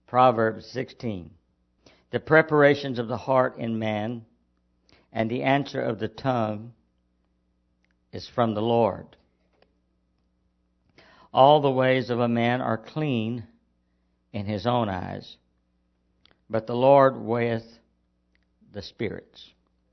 Proverbs 16. The preparations of the heart in man, and the answer of the tongue is from the Lord. All the ways of a man are clean in his own eyes, but the Lord weigheth the spirits.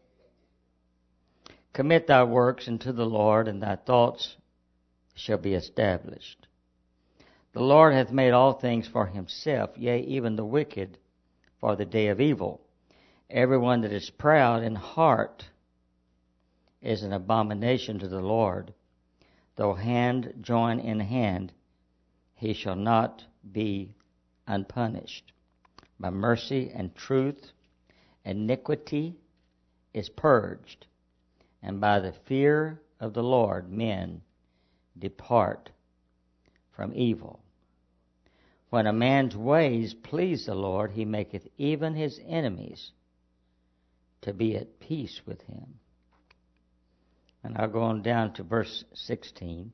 Commit thy works unto the Lord, and thy thoughts shall be established. The Lord hath made all things for himself, yea, even the wicked for the day of evil. Everyone that is proud in heart is an abomination to the Lord. Though hand join in hand, he shall not be unpunished. By mercy and truth, iniquity is purged, and by the fear of the Lord men depart from evil. When a man's ways please the Lord, he maketh even his enemies to be at peace with him. And I'll go on down to verse 16.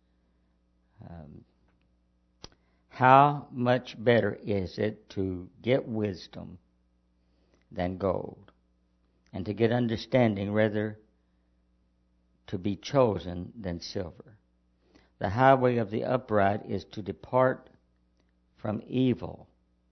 How much better is it to get wisdom than gold, and to get understanding rather to be chosen than silver. The highway of the upright is to depart from evil.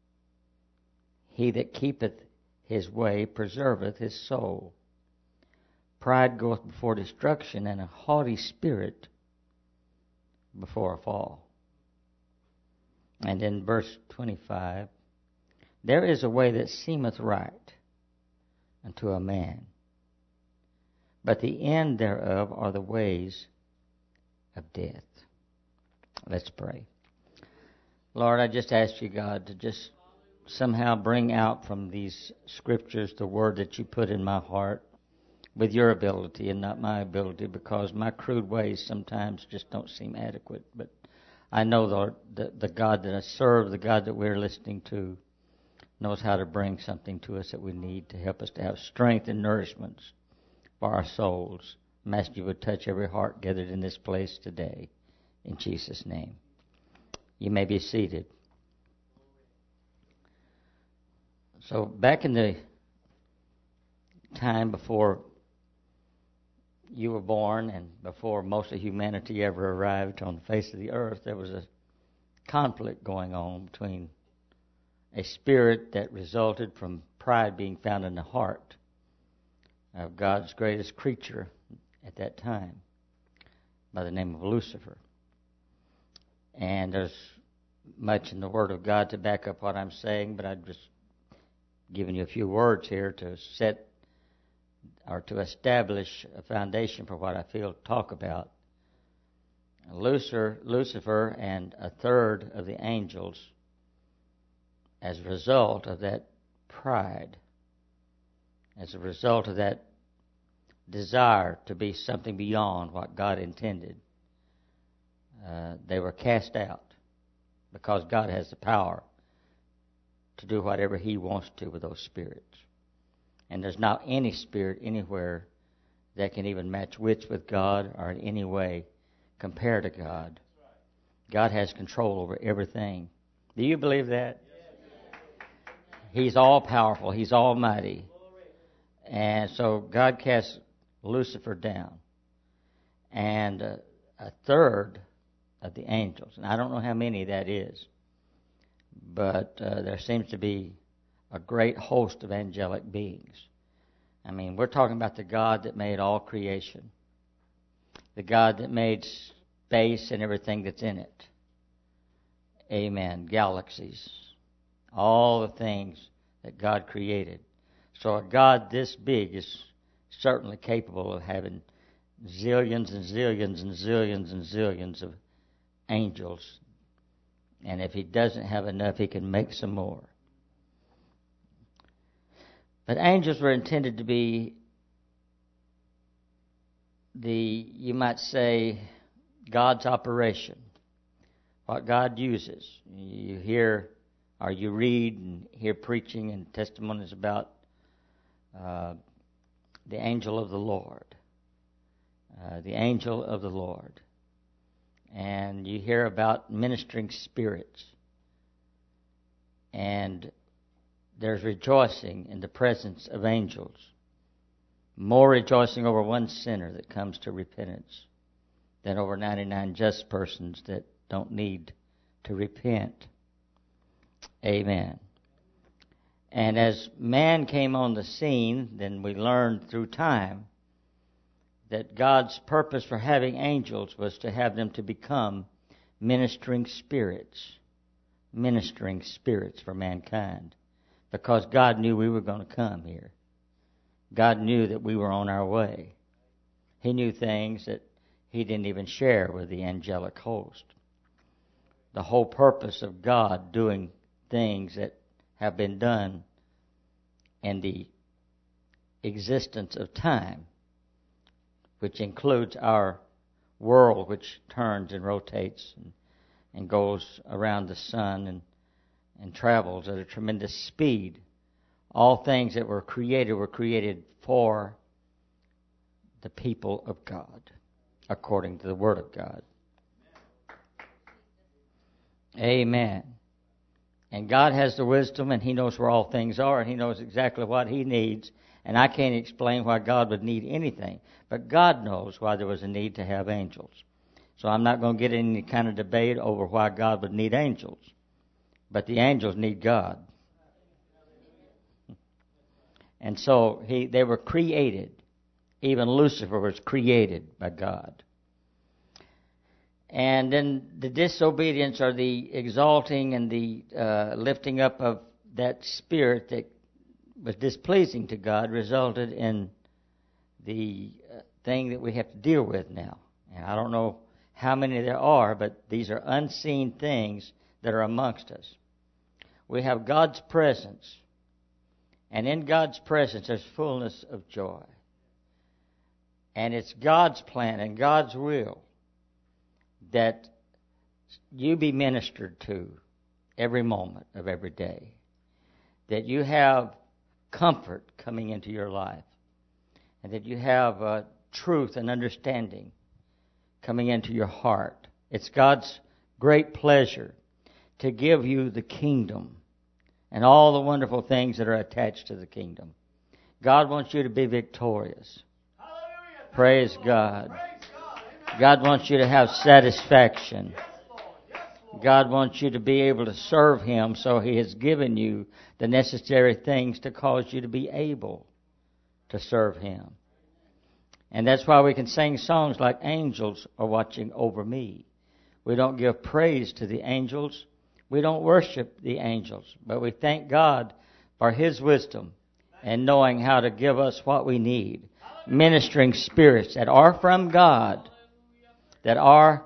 He that keepeth his way preserveth his soul. Pride goeth before destruction, and a haughty spirit before a fall. And in verse 25, there is a way that seemeth right unto a man, but the end thereof are the ways of death. Let's pray. Lord, I just ask you, God, to just somehow bring out from these scriptures the word that you put in my heart with your ability and not my ability, because my crude ways sometimes just don't seem adequate. But I know, Lord, the God that I serve, the God that we're listening to, knows how to bring something to us that we need to help us to have strength and nourishments for our souls. I'm asking you to touch every heart gathered in this place today. In Jesus' name. You may be seated. So back in the time before you were born and before most of humanity ever arrived on the face of the earth, there was a conflict going on between a spirit that resulted from pride being found in the heart of God's greatest creature at that time, by the name of Lucifer. And there's much in the Word of God to back up what I'm saying, but I'm just giving you a few words here to set or to establish a foundation for what I feel to talk about. Lucifer and a third of the angels, as a result of that pride, as a result of that desire to be something beyond what God intended, they were cast out, because God has the power to do whatever He wants to with those spirits. And there's not any spirit anywhere that can even match wits with God or in any way compare to God. God has control over everything. Do you believe that? He's all-powerful. He's almighty. And so God cast Lucifer down. And a third of the angels, and I don't know how many that is, but there seems to be a great host of angelic beings. I mean, we're talking about the God that made all creation, the God that made space and everything that's in it. Amen. Galaxies, all the things that God created. So a God this big is certainly capable of having zillions and zillions and zillions and zillions of angels. And if He doesn't have enough, He can make some more. But angels were intended to be you might say, God's operation. What God uses. You hear or you read and hear preaching and testimonies about the angel of the Lord. The angel of the Lord. And you hear about ministering spirits. And there's rejoicing in the presence of angels. More rejoicing over one sinner that comes to repentance than over 99 just persons that don't need to repent. Amen. And as man came on the scene, then we learned through time that God's purpose for having angels was to have them to become ministering spirits for mankind, because God knew we were going to come here. God knew that we were on our way. He knew things that He didn't even share with the angelic host. The whole purpose of God doing things that have been done in the existence of time, which includes our world, which turns and rotates and goes around the sun and travels at a tremendous speed. All things that were created for the people of God, according to the Word of God. Amen. And God has the wisdom, and He knows where all things are, and He knows exactly what He needs. And I can't explain why God would need anything, but God knows why there was a need to have angels. So I'm not going to get in any kind of debate over why God would need angels. But the angels need God. And so they were created. Even Lucifer was created by God. And then the disobedience, or the exalting and the lifting up of that spirit that was displeasing to God, resulted in the thing that we have to deal with now. And I don't know how many there are, but these are unseen things that are amongst us. We have God's presence. And in God's presence, there's fullness of joy. And it's God's plan and God's will that you be ministered to every moment of every day. That you have comfort coming into your life. And that you have truth and understanding coming into your heart. It's God's great pleasure to give you the kingdom and all the wonderful things that are attached to the kingdom. God wants you to be victorious. Hallelujah. Praise God. God wants you to have satisfaction. God wants you to be able to serve Him, so He has given you the necessary things to cause you to be able to serve Him. And that's why we can sing songs like "Angels Are Watching Over Me." We don't give praise to the angels. We don't worship the angels, but we thank God for His wisdom and knowing how to give us what we need. Ministering spirits that are from God, that are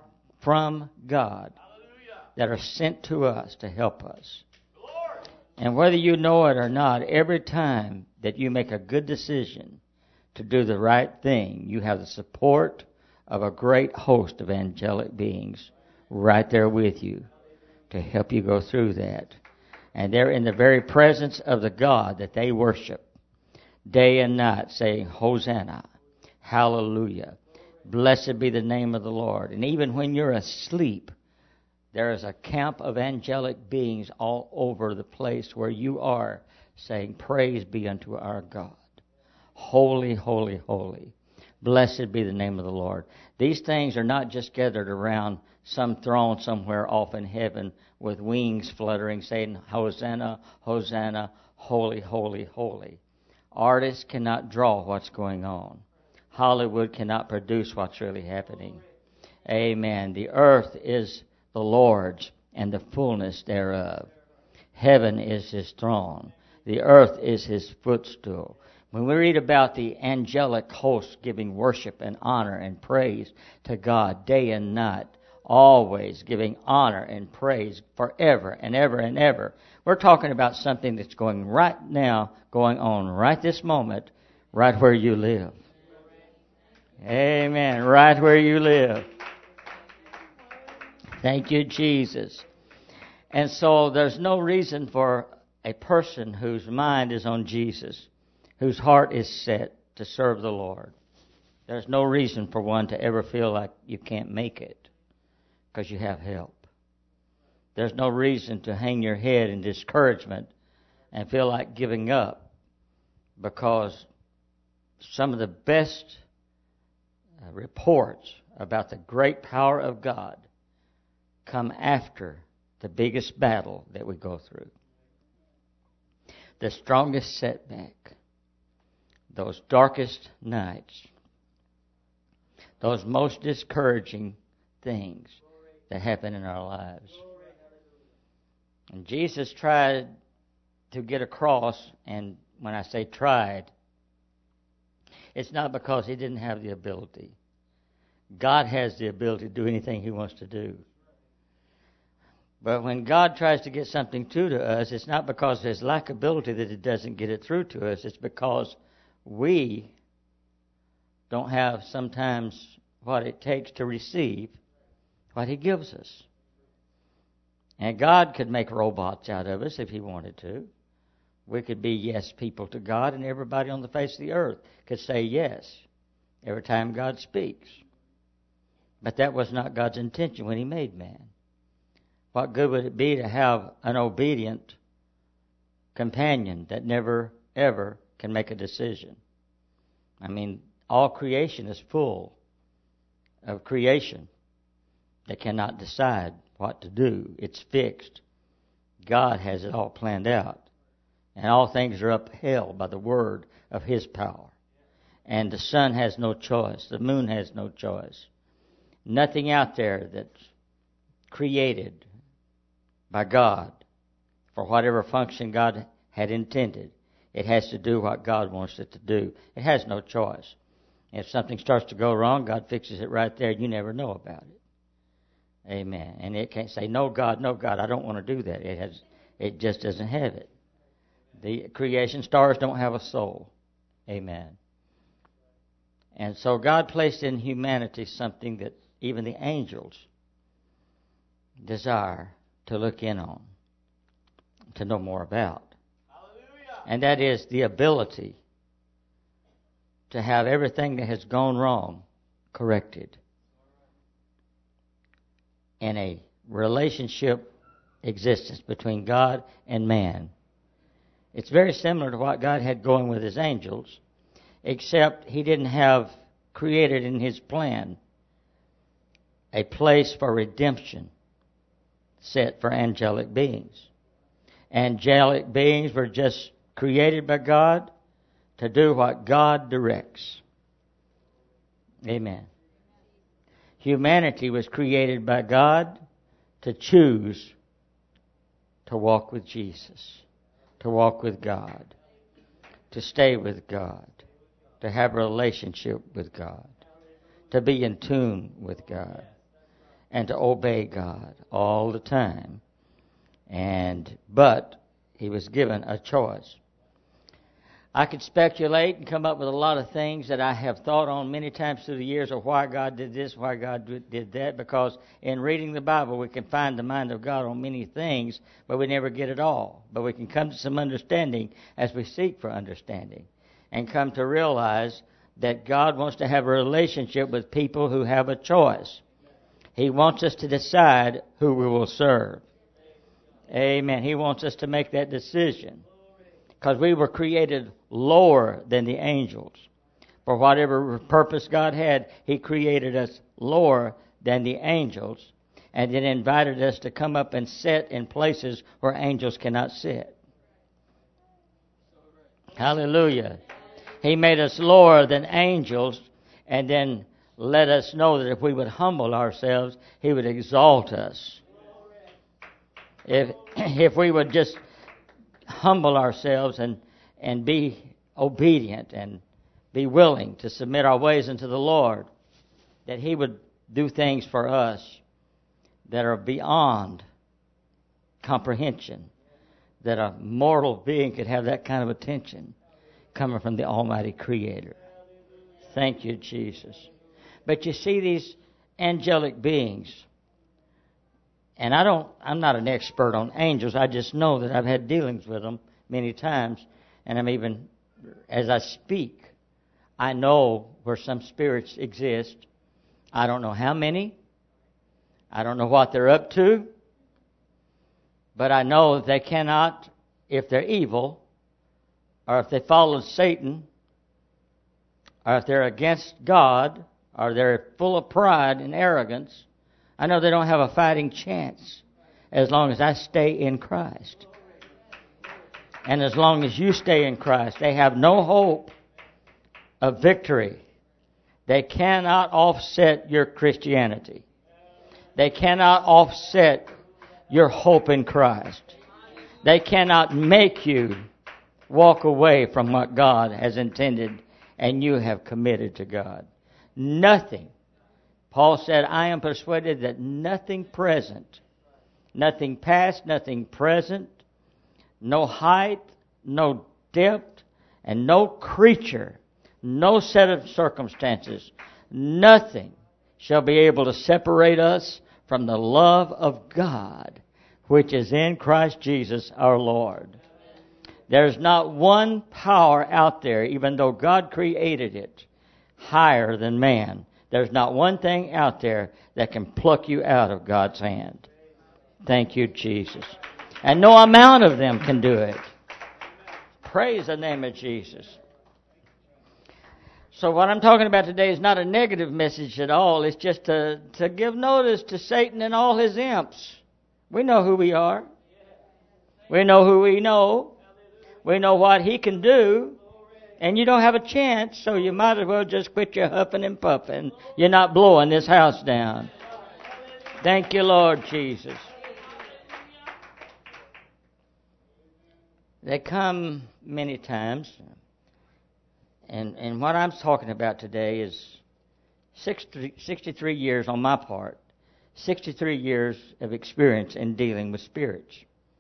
sent to us to help us. And whether you know it or not, every time that you make a good decision to do the right thing, you have the support of a great host of angelic beings right there with you to help you go through that. And they're in the very presence of the God that they worship day and night, saying, "Hosanna, hallelujah, blessed be the name of the Lord." And even when you're asleep, there is a camp of angelic beings all over the place where you are, saying, "Praise be unto our God. Holy, holy, holy. Blessed be the name of the Lord." These things are not just gathered around some throne somewhere off in heaven with wings fluttering, saying, "Hosanna, Hosanna, holy, holy, holy." Artists cannot draw what's going on. Hollywood cannot produce what's really happening. Amen. The earth is the Lord's and the fullness thereof. Heaven is His throne. The earth is His footstool. When we read about the angelic hosts giving worship and honor and praise to God day and night, always giving honor and praise forever and ever and ever, we're talking about something that's going right now, going on right this moment, right where you live. Amen. Right where you live. Thank you, Jesus. And so there's no reason for a person whose mind is on Jesus, whose heart is set to serve the Lord. There's no reason for one to ever feel like you can't make it because you have help. there's no reason to hang your head in discouragement and feel like giving up, because some of the best reports about the great power of God come after the biggest battle that we go through. The strongest setback, those darkest nights, those most discouraging things that happen in our lives. And Jesus tried to get across, and when I say tried, it's not because he didn't have the ability. God has the ability to do anything he wants to do. But when God tries to get something through to us, it's not because of his lack of ability that it doesn't get it through to us. It's because we don't have sometimes what it takes to receive what he gives us. And God could make robots out of us if he wanted to. We could be yes people to God, and everybody on the face of the earth could say yes every time God speaks. But that was not God's intention when he made man. What good would it be to have an obedient companion that never, ever can make a decision? I mean, all creation is full of creation that cannot decide what to do. It's fixed. God has it all planned out. And all things are upheld by the word of his power. And the sun has no choice. The moon has no choice. Nothing out there that's created by God for whatever function God had intended. It has to do what God wants it to do. It has no choice. If something starts to go wrong, God fixes it right there. You never know about it. Amen. And it can't say, no, God, I don't want to do that. It just doesn't have it. The creation stars don't have a soul. Amen. And so God placed in humanity something that even the angels desire to look in on, to know more about. Hallelujah. And that is the ability to have everything that has gone wrong corrected in a relationship existence between God and man. It's very similar to what God had going with his angels, except he didn't have created in his plan a place for redemption set for angelic beings. Angelic beings were just created by God to do what God directs. Amen. Humanity was created by God to choose to walk with Jesus, to walk with God, to stay with God, to have a relationship with God, to be in tune with God, and to obey God all the time. But he was given a choice. I could speculate and come up with a lot of things that I have thought on many times through the years of why God did this, why God did that, because in reading the Bible we can find the mind of God on many things, but we never get it all. But we can come to some understanding as we seek for understanding, and come to realize that God wants to have a relationship with people who have a choice. He wants us to decide who we will serve. Amen. He wants us to make that decision. Because we were created lower than the angels. For whatever purpose God had, he created us lower than the angels, and then invited us to come up and sit in places where angels cannot sit. Hallelujah. He made us lower than angels, and then let us know that if we would humble ourselves, he would exalt us. If we would just humble ourselves and be obedient and be willing to submit our ways unto the Lord, that he would do things for us that are beyond comprehension, that a mortal being could have that kind of attention coming from the Almighty Creator. Thank you, Jesus. But you see, these angelic beings, and I'm not an expert on angels. I just know that I've had dealings with them many times. And I'm even, as I speak, I know where some spirits exist. I don't know how many. I don't know what they're up to. But I know they cannot, if they're evil, or if they follow Satan, or if they're against God, or they're full of pride and arrogance, I know they don't have a fighting chance as long as I stay in Christ. And as long as you stay in Christ, they have no hope of victory. They cannot offset your Christianity. They cannot offset your hope in Christ. They cannot make you walk away from what God has intended and you have committed to God. Nothing. Paul said, I am persuaded that nothing present, nothing past, nothing present, no height, no depth, and no creature, no set of circumstances, nothing shall be able to separate us from the love of God, which is in Christ Jesus our Lord. There's not one power out there, even though God created it, higher than man. There's not one thing out there that can pluck you out of God's hand. Thank you, Jesus. And no amount of them can do it. Praise the name of Jesus. So what I'm talking about today is not a negative message at all. It's just to give notice to Satan and all his imps. We know who we are. We know who we know. We know what he can do. And you don't have a chance, so you might as well just quit your huffing and puffing. You're not blowing this house down. Thank you, Lord Jesus. They come many times. And what I'm talking about today is 63 years on my part, 63 years of experience in dealing with spirits.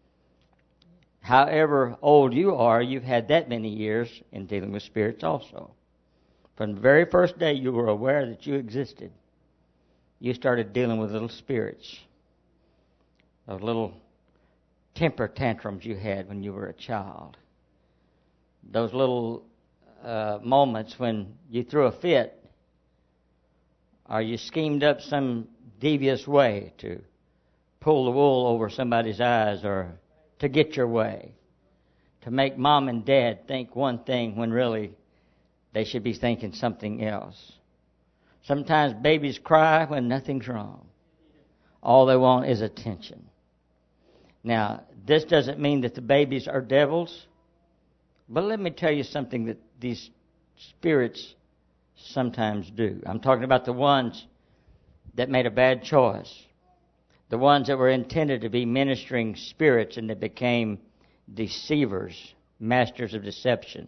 However old you are, you've had that many years in dealing with spirits also. From the very first day you were aware that you existed, you started dealing with little spirits. Those little temper tantrums you had when you were a child. Those little moments when you threw a fit, or you schemed up some devious way to pull the wool over somebody's eyes, or to get your way, to make mom and dad think one thing when really they should be thinking something else. Sometimes babies cry when nothing's wrong. All they want is attention. Now, this doesn't mean that the babies are devils, but let me tell you something that these spirits sometimes do. I'm talking about the ones that made a bad choice. The ones that were intended to be ministering spirits and that became deceivers, masters of deception.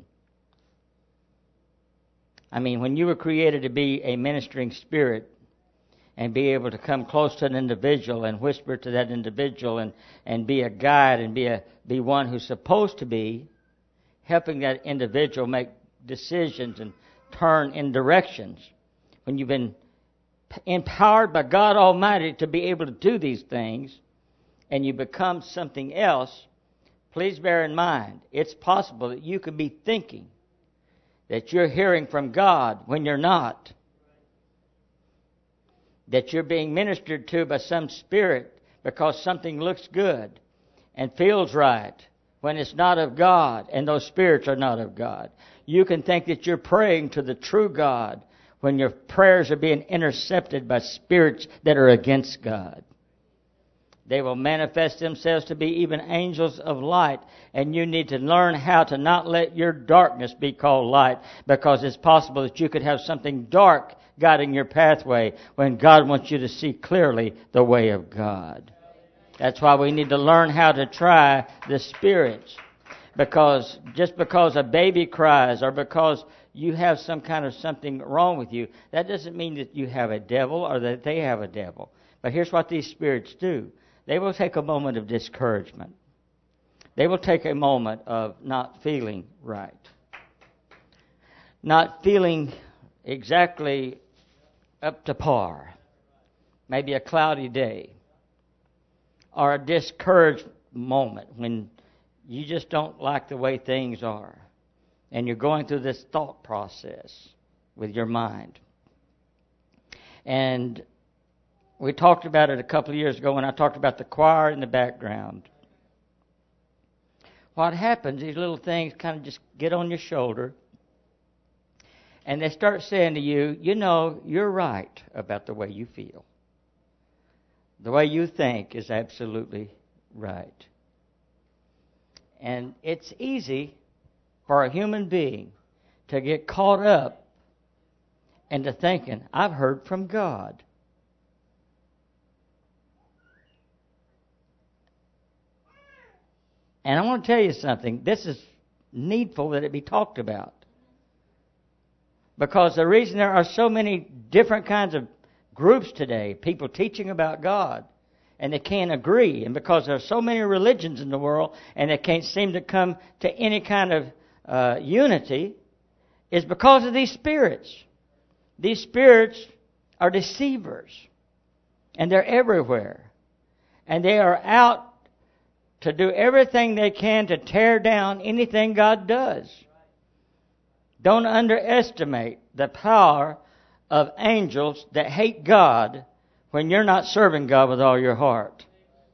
I mean, when you were created to be a ministering spirit and be able to come close to an individual and whisper to that individual and be a guide and be one who's supposed to be helping that individual make decisions and turn in directions. When you've been empowered by God Almighty to be able to do these things and you become something else, please bear in mind, it's possible that you could be thinking that you're hearing from God when you're not. That you're being ministered to by some spirit because something looks good and feels right when it's not of God, and those spirits are not of God. You can think that you're praying to the true God when your prayers are being intercepted by spirits that are against God. They will manifest themselves to be even angels of light, and you need to learn how to not let your darkness be called light, because it's possible that you could have something dark guiding your pathway when God wants you to see clearly the way of God. That's why we need to learn how to try the spirits. Because just because a baby cries or because you have some kind of something wrong with you, that doesn't mean that you have a devil or that they have a devil. But here's what these spirits do. They will take a moment of discouragement. They will take a moment of not feeling right. Not feeling exactly up to par. Maybe a cloudy day. Or a discouraged moment when you just don't like the way things are. And you're going through this thought process with your mind. And we talked about it a couple of years ago when I talked about the choir in the background. what happens, these little things kind of just get on your shoulder, and they start saying to you, you know, you're right about the way you feel. The way you think is absolutely right. And it's easy for a human being to get caught up into thinking, I've heard from God. And I want to tell you something. This is needful that it be talked about. Because the reason there are so many different kinds of groups today, people teaching about God, and they can't agree, and because there are so many religions in the world, and they can't seem to come to any kind of unity, is because of these spirits. These spirits are deceivers, and they're everywhere. And they are out to do everything they can to tear down anything God does. Don't underestimate the power of angels that hate God when you're not serving God with all your heart.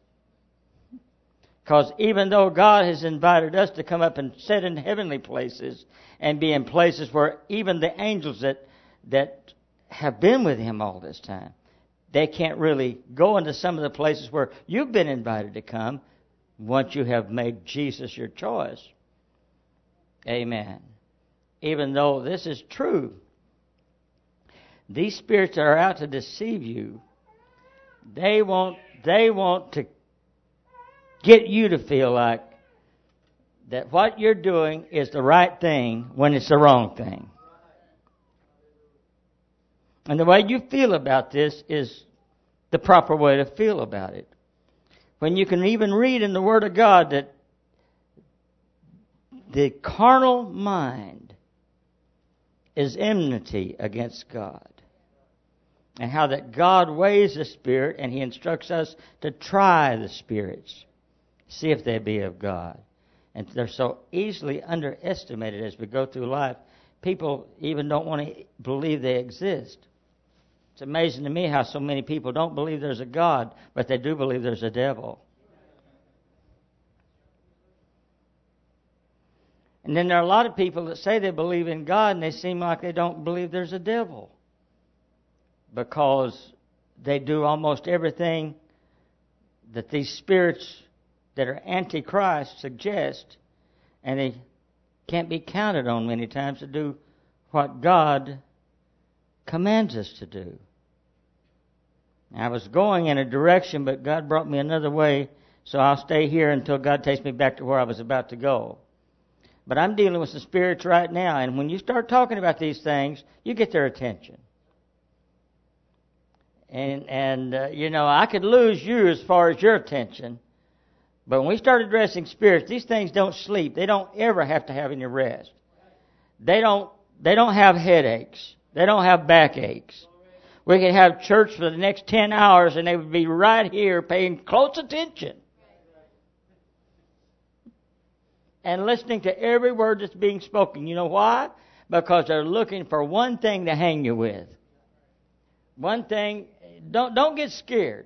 Because even though God has invited us to come up and sit in heavenly places and be in places where even the angels that have been with Him all this time, they can't really go into some of the places where you've been invited to come once you have made Jesus your choice. Amen. Even though this is true, these spirits that are out to deceive you, they want to get you to feel like that what you're doing is the right thing when it's the wrong thing. And the way you feel about this is the proper way to feel about it. When you can even read in the Word of God that the carnal mind is enmity against God. And how that God weighs the Spirit and He instructs us to try the spirits, see if they be of God. And they're so easily underestimated as we go through life. People even don't want to believe they exist. It's amazing to me how so many people don't believe there's a God, but they do believe there's a devil. And then there are a lot of people that say they believe in God, and they seem like they don't believe there's a devil. Because they do almost everything that these spirits that are antichrist suggest, and they can't be counted on many times to do what God commands us to do. I was going in a direction, but God brought me another way, so I'll stay here until God takes me back to where I was about to go. But I'm dealing with the spirits right now, and when you start talking about these things, you get their attention. And I could lose you as far as your attention, but when we start addressing spirits, these things don't sleep. They don't ever have to have any rest. They don't have headaches. They don't have backaches. We could have church for the next 10 hours and they would be right here paying close attention and listening to every word that's being spoken. You know why? Because they're looking for one thing to hang you with. One thing. Don't get scared.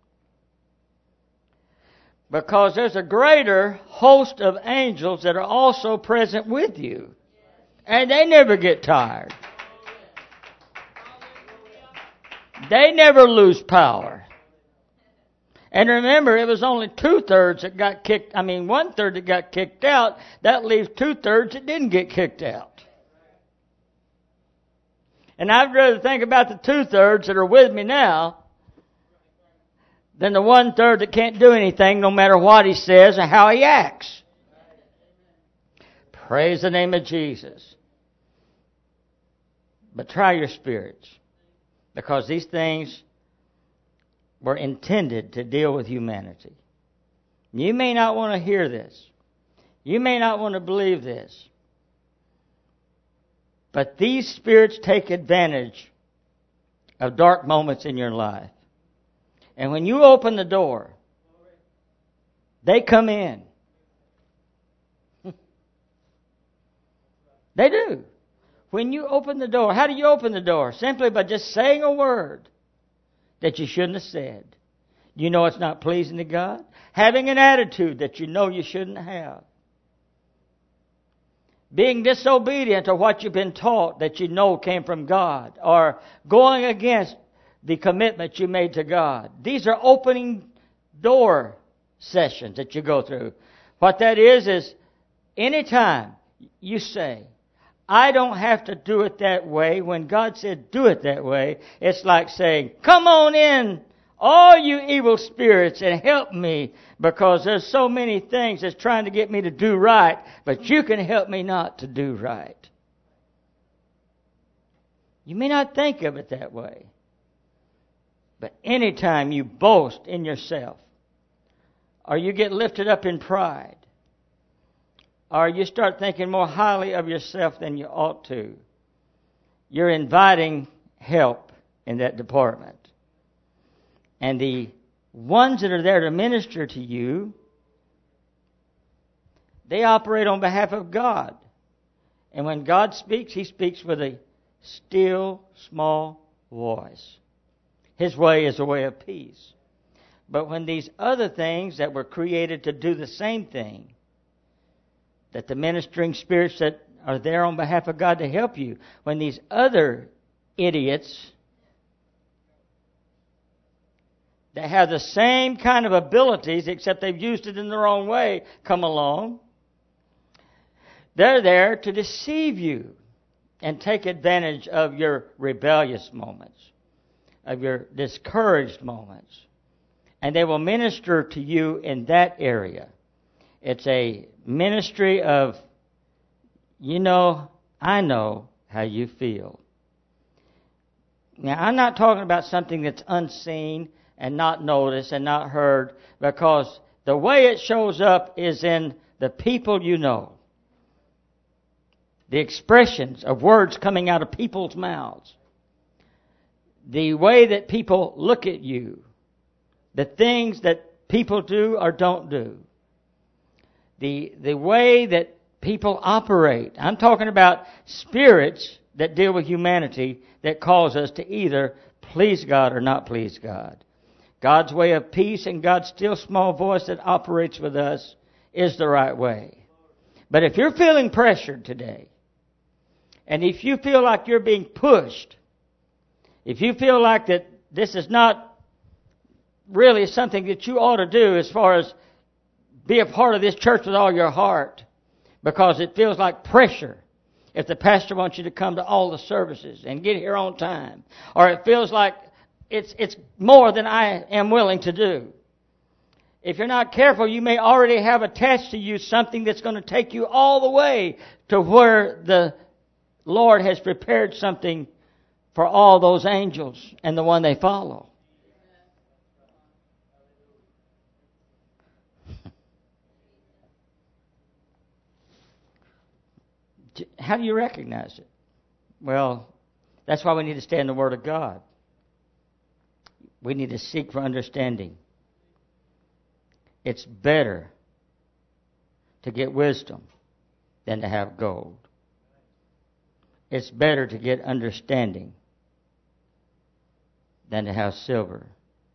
Because there's a greater host of angels that are also present with you. And they never get tired. They never lose power. And remember, it was only 2/3 that got kicked. 1/3 that got kicked out. That leaves 2/3 that didn't get kicked out. And I'd rather think about the 2/3 that are with me now than the 1/3 that can't do anything no matter what he says or how he acts. Praise the name of Jesus. But try your spirits, because these things were intended to deal with humanity. You may not want to hear this. You may not want to believe this. But these spirits take advantage of dark moments in your life. And when you open the door, they come in. They do. When you open the door, how do you open the door? Simply by just saying a word that you shouldn't have said. You know it's not pleasing to God. Having an attitude that you know you shouldn't have. being disobedient to what you've been taught that you know came from God, or going against the commitment you made to God. These are opening door sessions that you go through. What that is anytime you say, I don't have to do it that way, when God said do it that way, it's like saying, come on in, all you evil spirits, and help me, because there's so many things that's trying to get me to do right, but you can help me not to do right. You may not think of it that way, but anytime you boast in yourself, or you get lifted up in pride, or you start thinking more highly of yourself than you ought to, you're inviting help in that department. And the ones that are there to minister to you, they operate on behalf of God. And when God speaks, He speaks with a still, small voice. His way is a way of peace. But when these other things that were created to do the same thing, that the ministering spirits that are there on behalf of God to help you, when these other idiots that have the same kind of abilities, except they've used it in the wrong way, come along, they're there to deceive you and take advantage of your rebellious moments, of your discouraged moments. And they will minister to you in that area. It's a ministry of, I know how you feel. Now, I'm not talking about something that's unseen and not noticed and not heard, because the way it shows up is in the people you know. The expressions of words coming out of people's mouths. The way that people look at you. The things that people do or don't do. The way that people operate. I'm talking about spirits that deal with humanity that cause us to either please God or not please God. God's way of peace and God's still small voice that operates with us is the right way. But if you're feeling pressured today, and if you feel like you're being pushed, if you feel like that this is not really something that you ought to do as far as be a part of this church with all your heart, because it feels like pressure if the pastor wants you to come to all the services and get here on time, or it feels like it's more than I am willing to do. If you're not careful, you may already have attached to you something that's going to take you all the way to where the Lord has prepared something for all those angels and the one they follow. How do you recognize it? Well, that's why we need to stay in the Word of God. We need to seek for understanding. It's better to get wisdom than to have gold. It's better to get understanding than to have silver.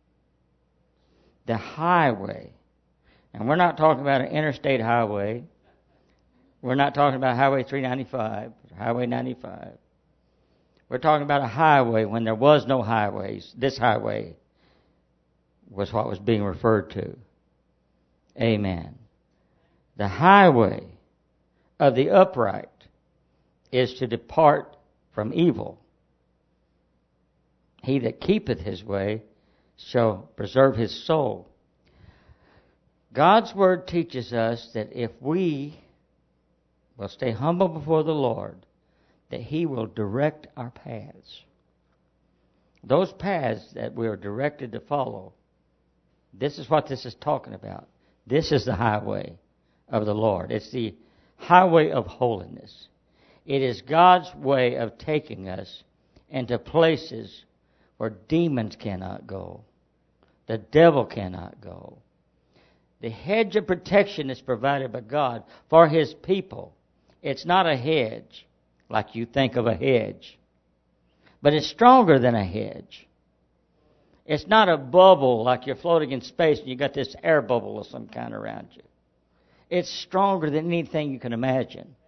The highway, and we're not talking about an interstate highway. We're not talking about Highway 395, Highway 95. We're talking about a highway when there was no highways. This highway was what was being referred to. Amen. The highway of the upright is to depart from evil. He that keepeth his way shall preserve his soul. God's Word teaches us that if we will stay humble before the Lord, that He will direct our paths. Those paths that we are directed to follow, this is what this is talking about. This is the highway of the Lord. It's the highway of holiness. It is God's way of taking us into places where demons cannot go. The devil cannot go. The hedge of protection is provided by God for His people. It's not a hedge like you think of a hedge, but it's stronger than a hedge. It's not a bubble like you're floating in space and you got this air bubble of some kind around you. It's stronger than anything you can imagine.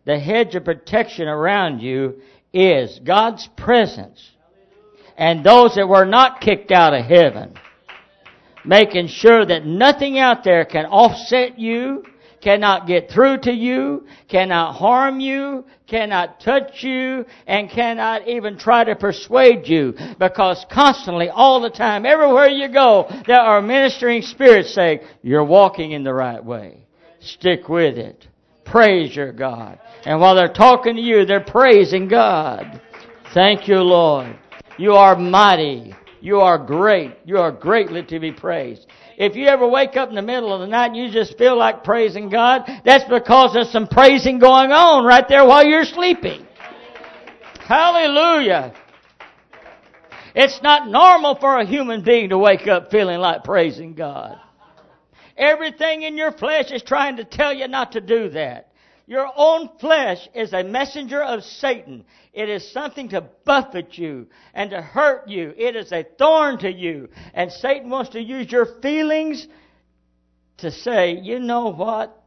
the hedge of protection around you is God's presence. And those that were not kicked out of heaven. Making sure that nothing out there can offset you, cannot get through to you, cannot harm you, cannot touch you, and cannot even try to persuade you. Because constantly, all the time, everywhere you go, there are ministering spirits saying, you're walking in the right way. Stick with it. Praise your God. And while they're talking to you, they're praising God. Thank you, Lord. You are mighty. You are great. You are greatly to be praised. If you ever wake up in the middle of the night and you just feel like praising God, that's because there's some praising going on right there while you're sleeping. Hallelujah. It's not normal for a human being to wake up feeling like praising God. Everything in your flesh is trying to tell you not to do that. Your own flesh is a messenger of Satan. It is something to buffet you and to hurt you. It is a thorn to you. And Satan wants to use your feelings to say, you know what?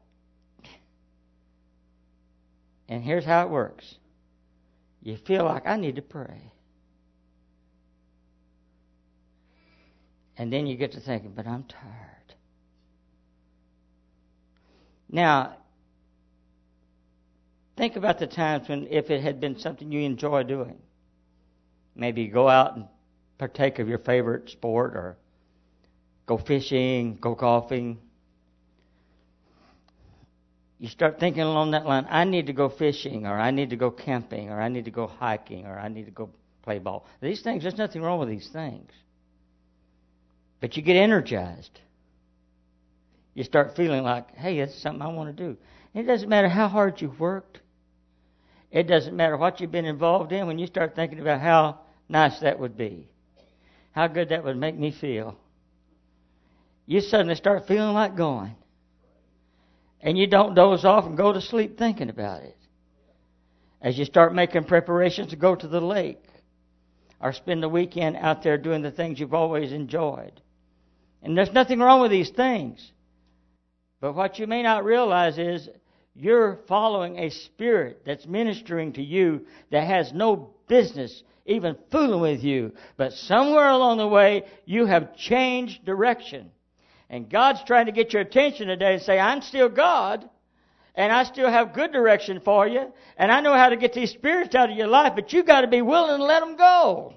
And here's how it works. You feel like, I need to pray. And then you get to thinking, but I'm tired. Now, think about the times when, if it had been something you enjoy doing. Maybe go out and partake of your favorite sport, or go fishing, go golfing. You start thinking along that line, I need to go fishing, or I need to go camping, or I need to go hiking, or I need to go play ball. These things, there's nothing wrong with these things. But you get energized. You start feeling like, hey, this is something I want to do. It doesn't matter how hard you've worked. It doesn't matter what you've been involved in. When you start thinking about how nice that would be, how good that would make me feel, you suddenly start feeling like going. And you don't doze off and go to sleep thinking about it. As you start making preparations to go to the lake or spend the weekend out there doing the things you've always enjoyed. And there's nothing wrong with these things. But what you may not realize is you're following a spirit that's ministering to you that has no business even fooling with you. But somewhere along the way, you have changed direction. And God's trying to get your attention today and say, I'm still God, and I still have good direction for you, and I know how to get these spirits out of your life, but you've got to be willing to let them go.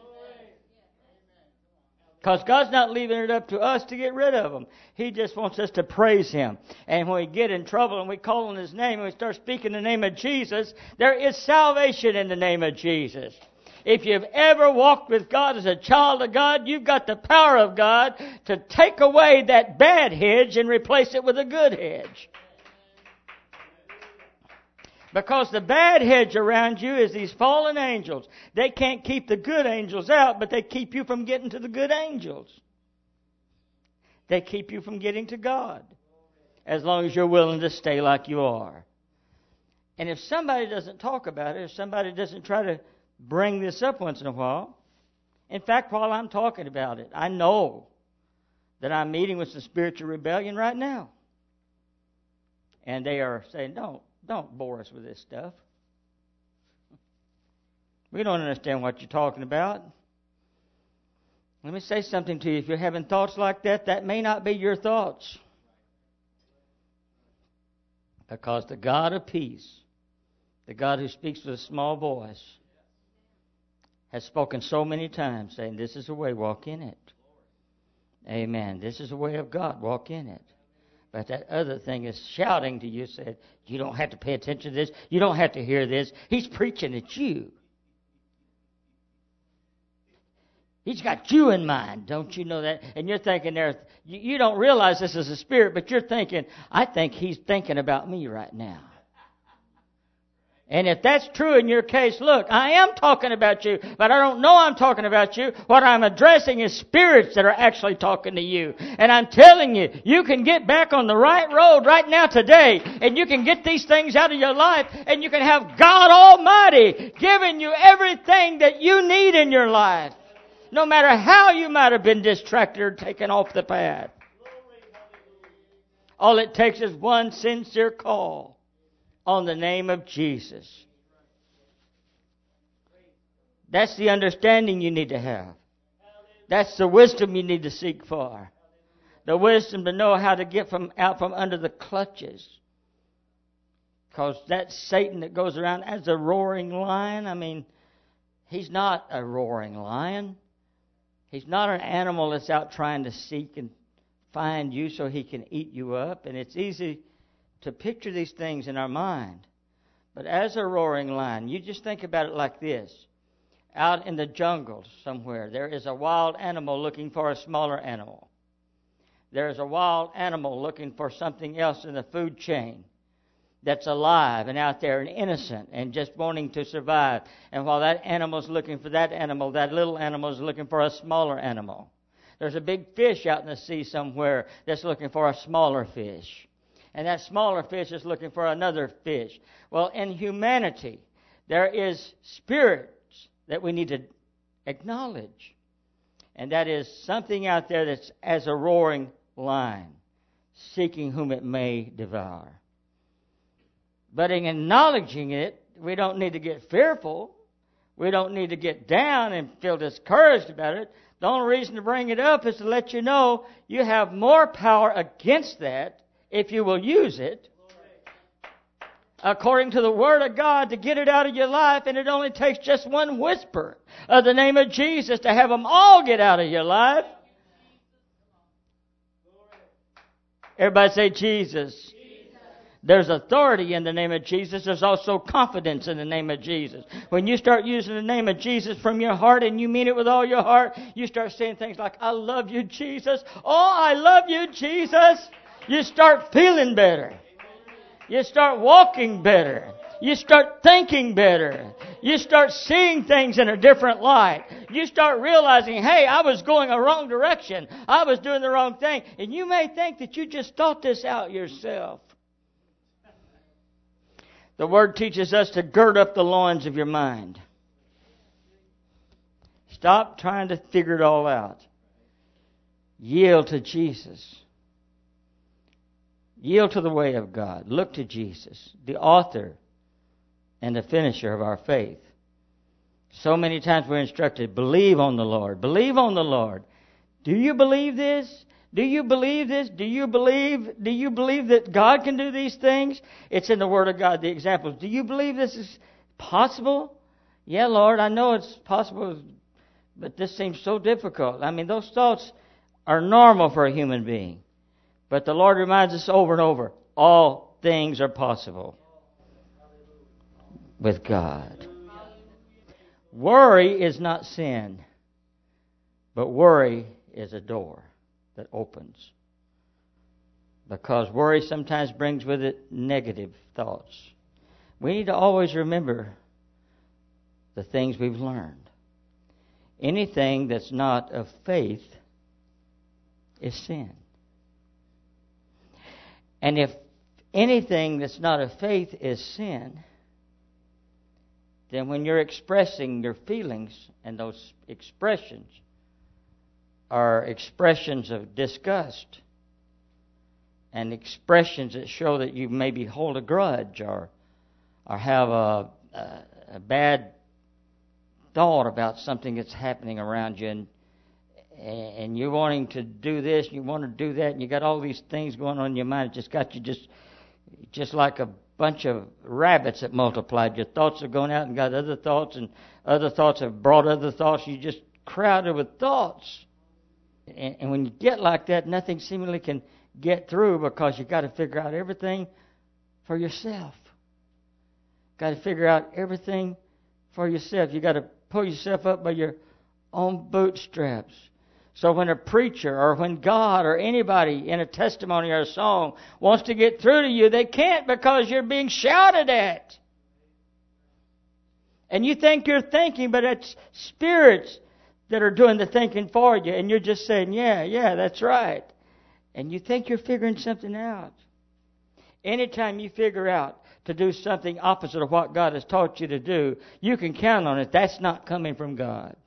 Because God's not leaving it up to us to get rid of them. He just wants us to praise Him. And when we get in trouble and we call on His name and we start speaking the name of Jesus, there is salvation in the name of Jesus. If you've ever walked with God as a child of God, you've got the power of God to take away that bad hedge and replace it with a good hedge. Because the bad hedge around you is these fallen angels. They can't keep the good angels out, but they keep you from getting to the good angels. They keep you from getting to God, as long as you're willing to stay like you are. And if somebody doesn't talk about it, if somebody doesn't try to bring this up once in a while, in fact, while I'm talking about it, I know that I'm meeting with some spiritual rebellion right now. And they are saying, Don't bore us with this stuff. We don't understand what you're talking about. Let me say something to you. If you're having thoughts like that, that may not be your thoughts. Because the God of peace, the God who speaks with a small voice, has spoken so many times saying, this is the way, walk in it. Amen. This is the way of God, walk in it. But that other thing is shouting to you, said, you don't have to pay attention to this. You don't have to hear this. He's preaching at you. He's got you in mind. Don't you know that? And you're thinking there, you don't realize this is a spirit, but you're thinking, I think he's thinking about me right now. And if that's true in your case, look, I am talking about you, but I don't know I'm talking about you. What I'm addressing is spirits that are actually talking to you. And I'm telling you, you can get back on the right road right now today, and you can get these things out of your life, and you can have God Almighty giving you everything that you need in your life. No matter how you might have been distracted or taken off the path. All it takes is one sincere call on the name of Jesus. That's the understanding you need to have. That's the wisdom you need to seek for. The wisdom to know how to get out from under the clutches. Because that Satan that goes around as a roaring lion, I mean, he's not a roaring lion. He's not an animal that's out trying to seek and find you so he can eat you up. And it's easy to picture these things in our mind. But as a roaring lion, you just think about it like this. Out in the jungle somewhere, there is a wild animal looking for a smaller animal. There is a wild animal looking for something else in the food chain that's alive and out there and innocent and just wanting to survive. And while that animal's looking for that animal, that little animal is looking for a smaller animal. There's a big fish out in the sea somewhere that's looking for a smaller fish. And that smaller fish is looking for another fish. Well, in humanity, there is spirits that we need to acknowledge. And that is something out there that's as a roaring lion, seeking whom it may devour. But in acknowledging it, we don't need to get fearful. We don't need to get down and feel discouraged about it. The only reason to bring it up is to let you know you have more power against that if you will use it, according to the Word of God, to get it out of your life. And it only takes just one whisper of the name of Jesus to have them all get out of your life. Everybody say Jesus. There's authority in the name of Jesus. There's also confidence in the name of Jesus. When you start using the name of Jesus from your heart and you mean it with all your heart, you start saying things like, I love you, Jesus. Oh, I love you, Jesus. You start feeling better. You start walking better. You start thinking better. You start seeing things in a different light. You start realizing, hey, I was going a wrong direction. I was doing the wrong thing. And you may think that you just thought this out yourself. The Word teaches us to gird up the loins of your mind. Stop trying to figure it all out. Yield to Jesus. Yield to the way of God. Look to Jesus, the author and the finisher of our faith. So many times we're instructed, believe on the Lord. Believe on the Lord. Do you believe this? Do you believe this? Do you believe that God can do these things? It's in the Word of God, the examples. Do you believe this is possible? Yeah, Lord, I know it's possible, but this seems so difficult. I mean, those thoughts are normal for a human being. But the Lord reminds us over and over, all things are possible with God. Worry is not sin, but worry is a door that opens. Because worry sometimes brings with it negative thoughts. We need to always remember the things we've learned. Anything that's not of faith is sin. And if anything that's not of faith is sin, then when you're expressing your feelings, and those expressions are expressions of disgust and expressions that show that you maybe hold a grudge or have a bad thought about something that's happening around you, and you're wanting to do this, and you want to do that, and you got all these things going on in your mind. It just got you just like a bunch of rabbits that multiplied. Your thoughts are going out and got other thoughts, and other thoughts have brought other thoughts. You just crowded with thoughts. And when you get like that, nothing seemingly can get through because you got to figure out everything for yourself. Got to figure out everything for yourself. You got to pull yourself up by your own bootstraps. So when a preacher or when God or anybody in a testimony or a song wants to get through to you, they can't because you're being shouted at. And you think you're thinking, but it's spirits that are doing the thinking for you. And you're just saying, yeah, that's right. And you think you're figuring something out. Anytime you figure out to do something opposite of what God has taught you to do, you can count on it. That's not coming from God.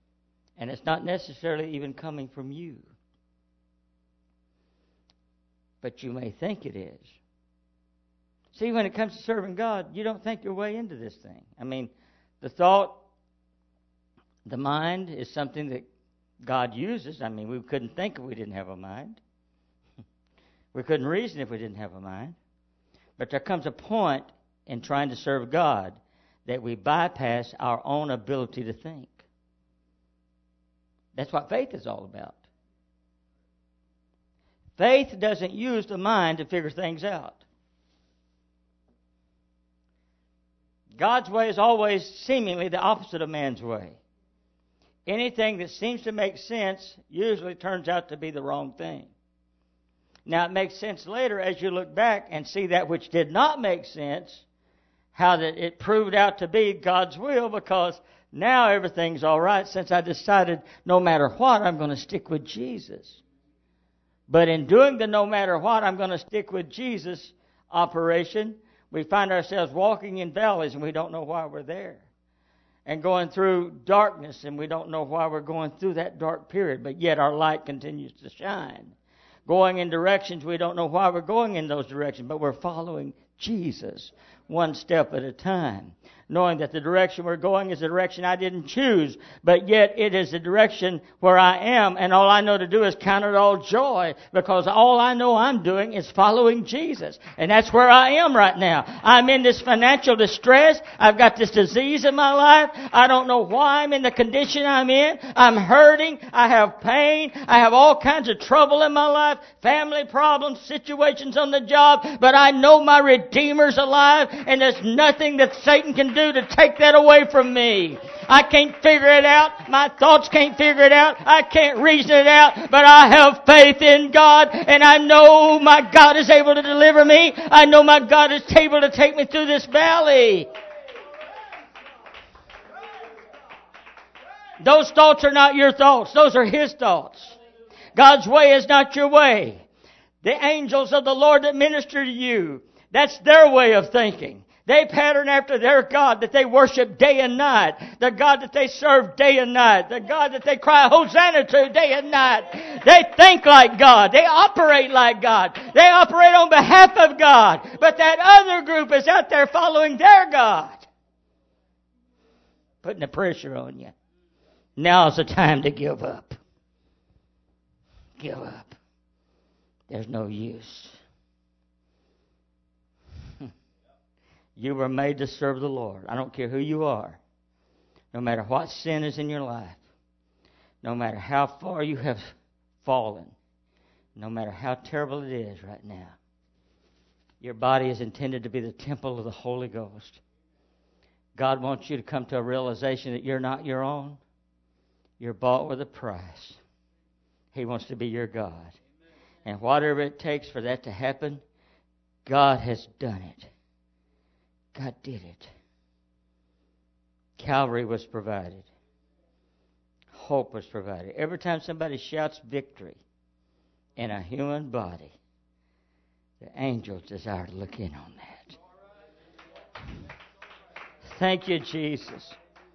And it's not necessarily even coming from you. but you may think it is. See, when it comes to serving God, you don't think your way into this thing. I mean, the thought, the mind is something that God uses. I mean, we couldn't think if we didn't have a mind. We couldn't reason if we didn't have a mind. But there comes a point in trying to serve God that we bypass our own ability to think. That's what faith is all about. Faith doesn't use the mind to figure things out. God's way is always seemingly the opposite of man's way. Anything that seems to make sense usually turns out to be the wrong thing. Now, it makes sense later as you look back and see that which did not make sense, how that it proved out to be God's will, because now everything's all right since I decided no matter what, I'm going to stick with Jesus. But in doing the no matter what, I'm going to stick with Jesus operation, we find ourselves walking in valleys and we don't know why we're there. And going through darkness and we don't know why we're going through that dark period, but yet our light continues to shine. Going in directions we don't know why we're going in those directions, but we're following Jesus one step at a time, knowing that the direction we're going is a direction I didn't choose, but yet it is the direction where I am, and all I know to do is count it all joy, because all I know I'm doing is following Jesus. And that's where I am right now. I'm in this financial distress. I've got this disease in my life. I don't know why I'm in the condition I'm in. I'm hurting. I have pain. I have all kinds of trouble in my life, family problems, situations on the job, but I know my Redeemer's alive, and there's nothing that Satan can do to take that away from me. I can't figure it out. My thoughts can't figure it out. I can't reason it out. But I have faith in God, and I know my God is able to deliver me. I know my God is able to take me through this valley. Those thoughts are not your thoughts. Those are His thoughts. God's way is not your way. The angels of the Lord that minister to you, that's their way of thinking. They pattern after their God that they worship day and night. The God that they serve day and night. The God that they cry Hosanna to day and night. They think like God. They operate like God. They operate on behalf of God. But that other group is out there following their God. Putting the pressure on you. Now's the time to give up. Give up. There's no use. You were made to serve the Lord. I don't care who you are. No matter what sin is in your life. No matter how far you have fallen. No matter how terrible it is right now. Your body is intended to be the temple of the Holy Ghost. God wants you to come to a realization that you're not your own. You're bought with a price. He wants to be your God. And whatever it takes for that to happen, God has done it. God did it. Calvary was provided. Hope was provided. Every time somebody shouts victory in a human body, the angels desire to look in on that. Thank you, Jesus.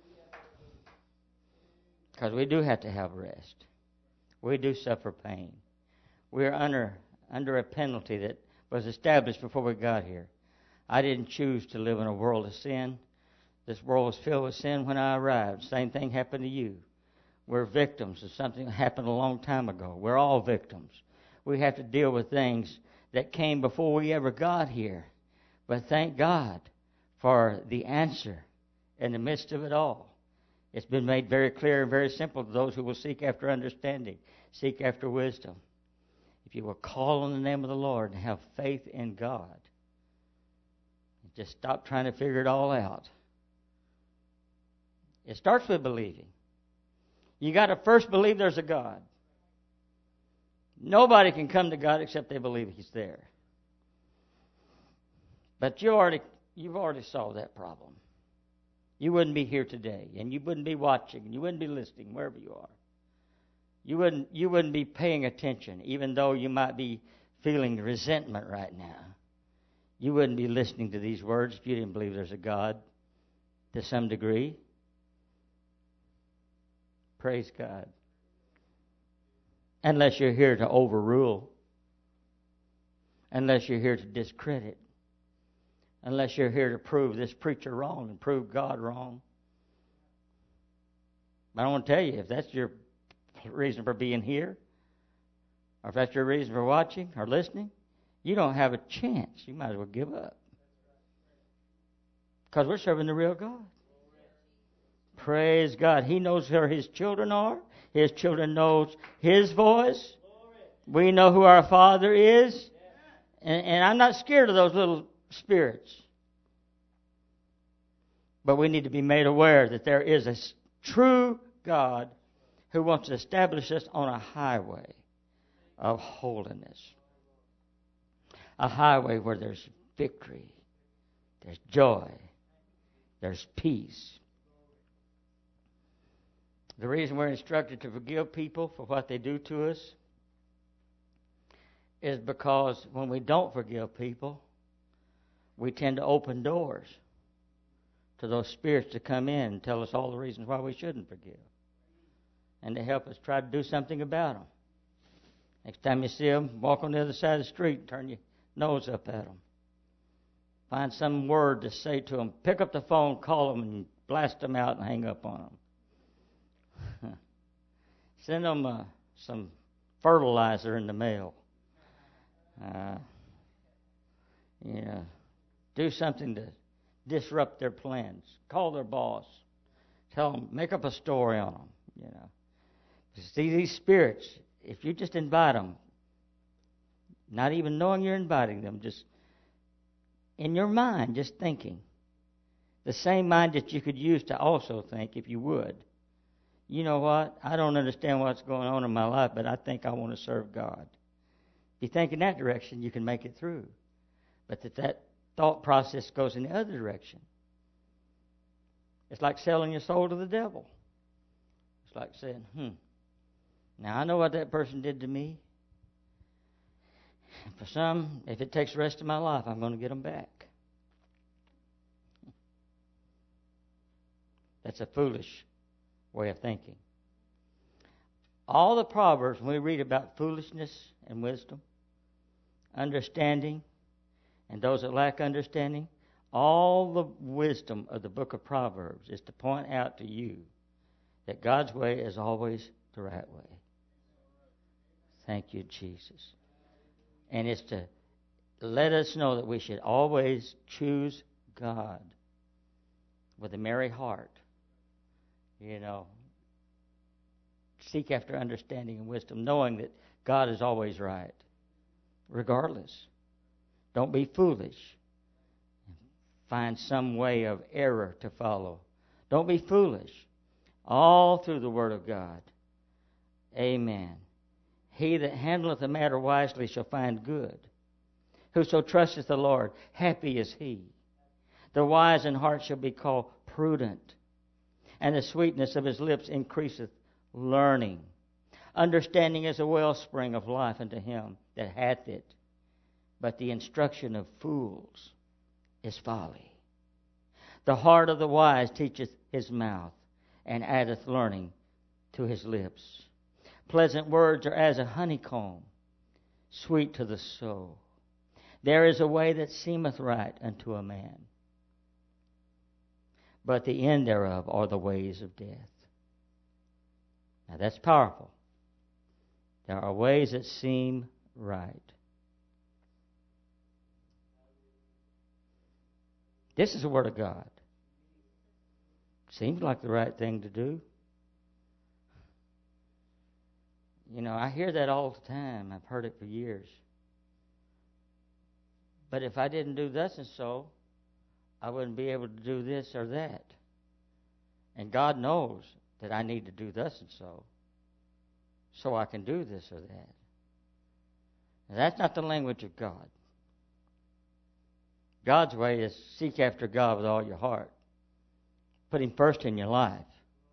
Because we do have to have rest. We do suffer pain. We're under a penalty that was established before we got here. I didn't choose to live in a world of sin. This world was filled with sin when I arrived. Same thing happened to you. We're victims of something that happened a long time ago. We're all victims. We have to deal with things that came before we ever got here. But thank God for the answer in the midst of it all. It's been made very clear and very simple to those who will seek after understanding, seek after wisdom. If you will call on the name of the Lord and have faith in God, just stop trying to figure it all out. It starts with believing. You got to first believe there's a God. Nobody can come to God except they believe He's there. But you've already solved that problem. You wouldn't be here today, and you wouldn't be watching, and you wouldn't be listening wherever you are. You wouldn't be paying attention, even though you might be feeling resentment right now. You wouldn't be listening to these words if you didn't believe there's a God to some degree. Praise God. Unless you're here to overrule unless you're here to discredit, unless you're here to prove this preacher wrong and prove God wrong. But I want to tell you, if that's your reason for being here, or if that's your reason for watching or listening, you don't have a chance. You might as well give up. Because we're serving the real God. Praise God. He knows where His children are. His children knows His voice. We know who our Father is. And I'm not scared of those little spirits. But we need to be made aware that there is a true God who wants to establish us on a highway of holiness. A highway where there's victory, there's joy, there's peace. The reason we're instructed to forgive people for what they do to us is because when we don't forgive people, we tend to open doors to those spirits to come in and tell us all the reasons why we shouldn't forgive, and to help us try to do something about them. Next time you see them, walk on the other side of the street, turn your nose up at them. Find some word to say to them. Pick up the phone, call them, and blast them out and hang up on them. Send them some fertilizer in the mail. Do something to disrupt their plans. Call their boss. Tell them, make up a story on them. See, these spirits, if you just invite them, not even knowing you're inviting them, just in your mind, just thinking, the same mind that you could use to also think if you would. You know what? I don't understand what's going on in my life, but I think I want to serve God. If you think in that direction, you can make it through. But that thought process goes in the other direction. It's like selling your soul to the devil. It's like saying, now I know what that person did to me. For some, if it takes the rest of my life, I'm going to get them back. That's a foolish way of thinking. All the Proverbs, when we read about foolishness and wisdom, understanding, and those that lack understanding, all the wisdom of the book of Proverbs is to point out to you that God's way is always the right way. Thank you, Jesus. And it's to let us know that we should always choose God with a merry heart. Seek after understanding and wisdom, knowing that God is always right, regardless. Don't be foolish. Find some way of error to follow. Don't be foolish. All through the Word of God. Amen. He that handleth a matter wisely shall find good. Whoso trusteth the Lord, happy is he. The wise in heart shall be called prudent, and the sweetness of his lips increaseth learning. Understanding is a wellspring of life unto him that hath it, but the instruction of fools is folly. The heart of the wise teacheth his mouth, and addeth learning to his lips. Pleasant words are as a honeycomb, sweet to the soul. There is a way that seemeth right unto a man, but the end thereof are the ways of death. Now that's powerful. There are ways that seem right. This is the Word of God. Seems like the right thing to do. I hear that all the time. I've heard it for years. But if I didn't do thus and so, I wouldn't be able to do this or that. And God knows that I need to do thus and so I can do this or that. And that's not the language of God. God's way is seek after God with all your heart. Put Him first in your life.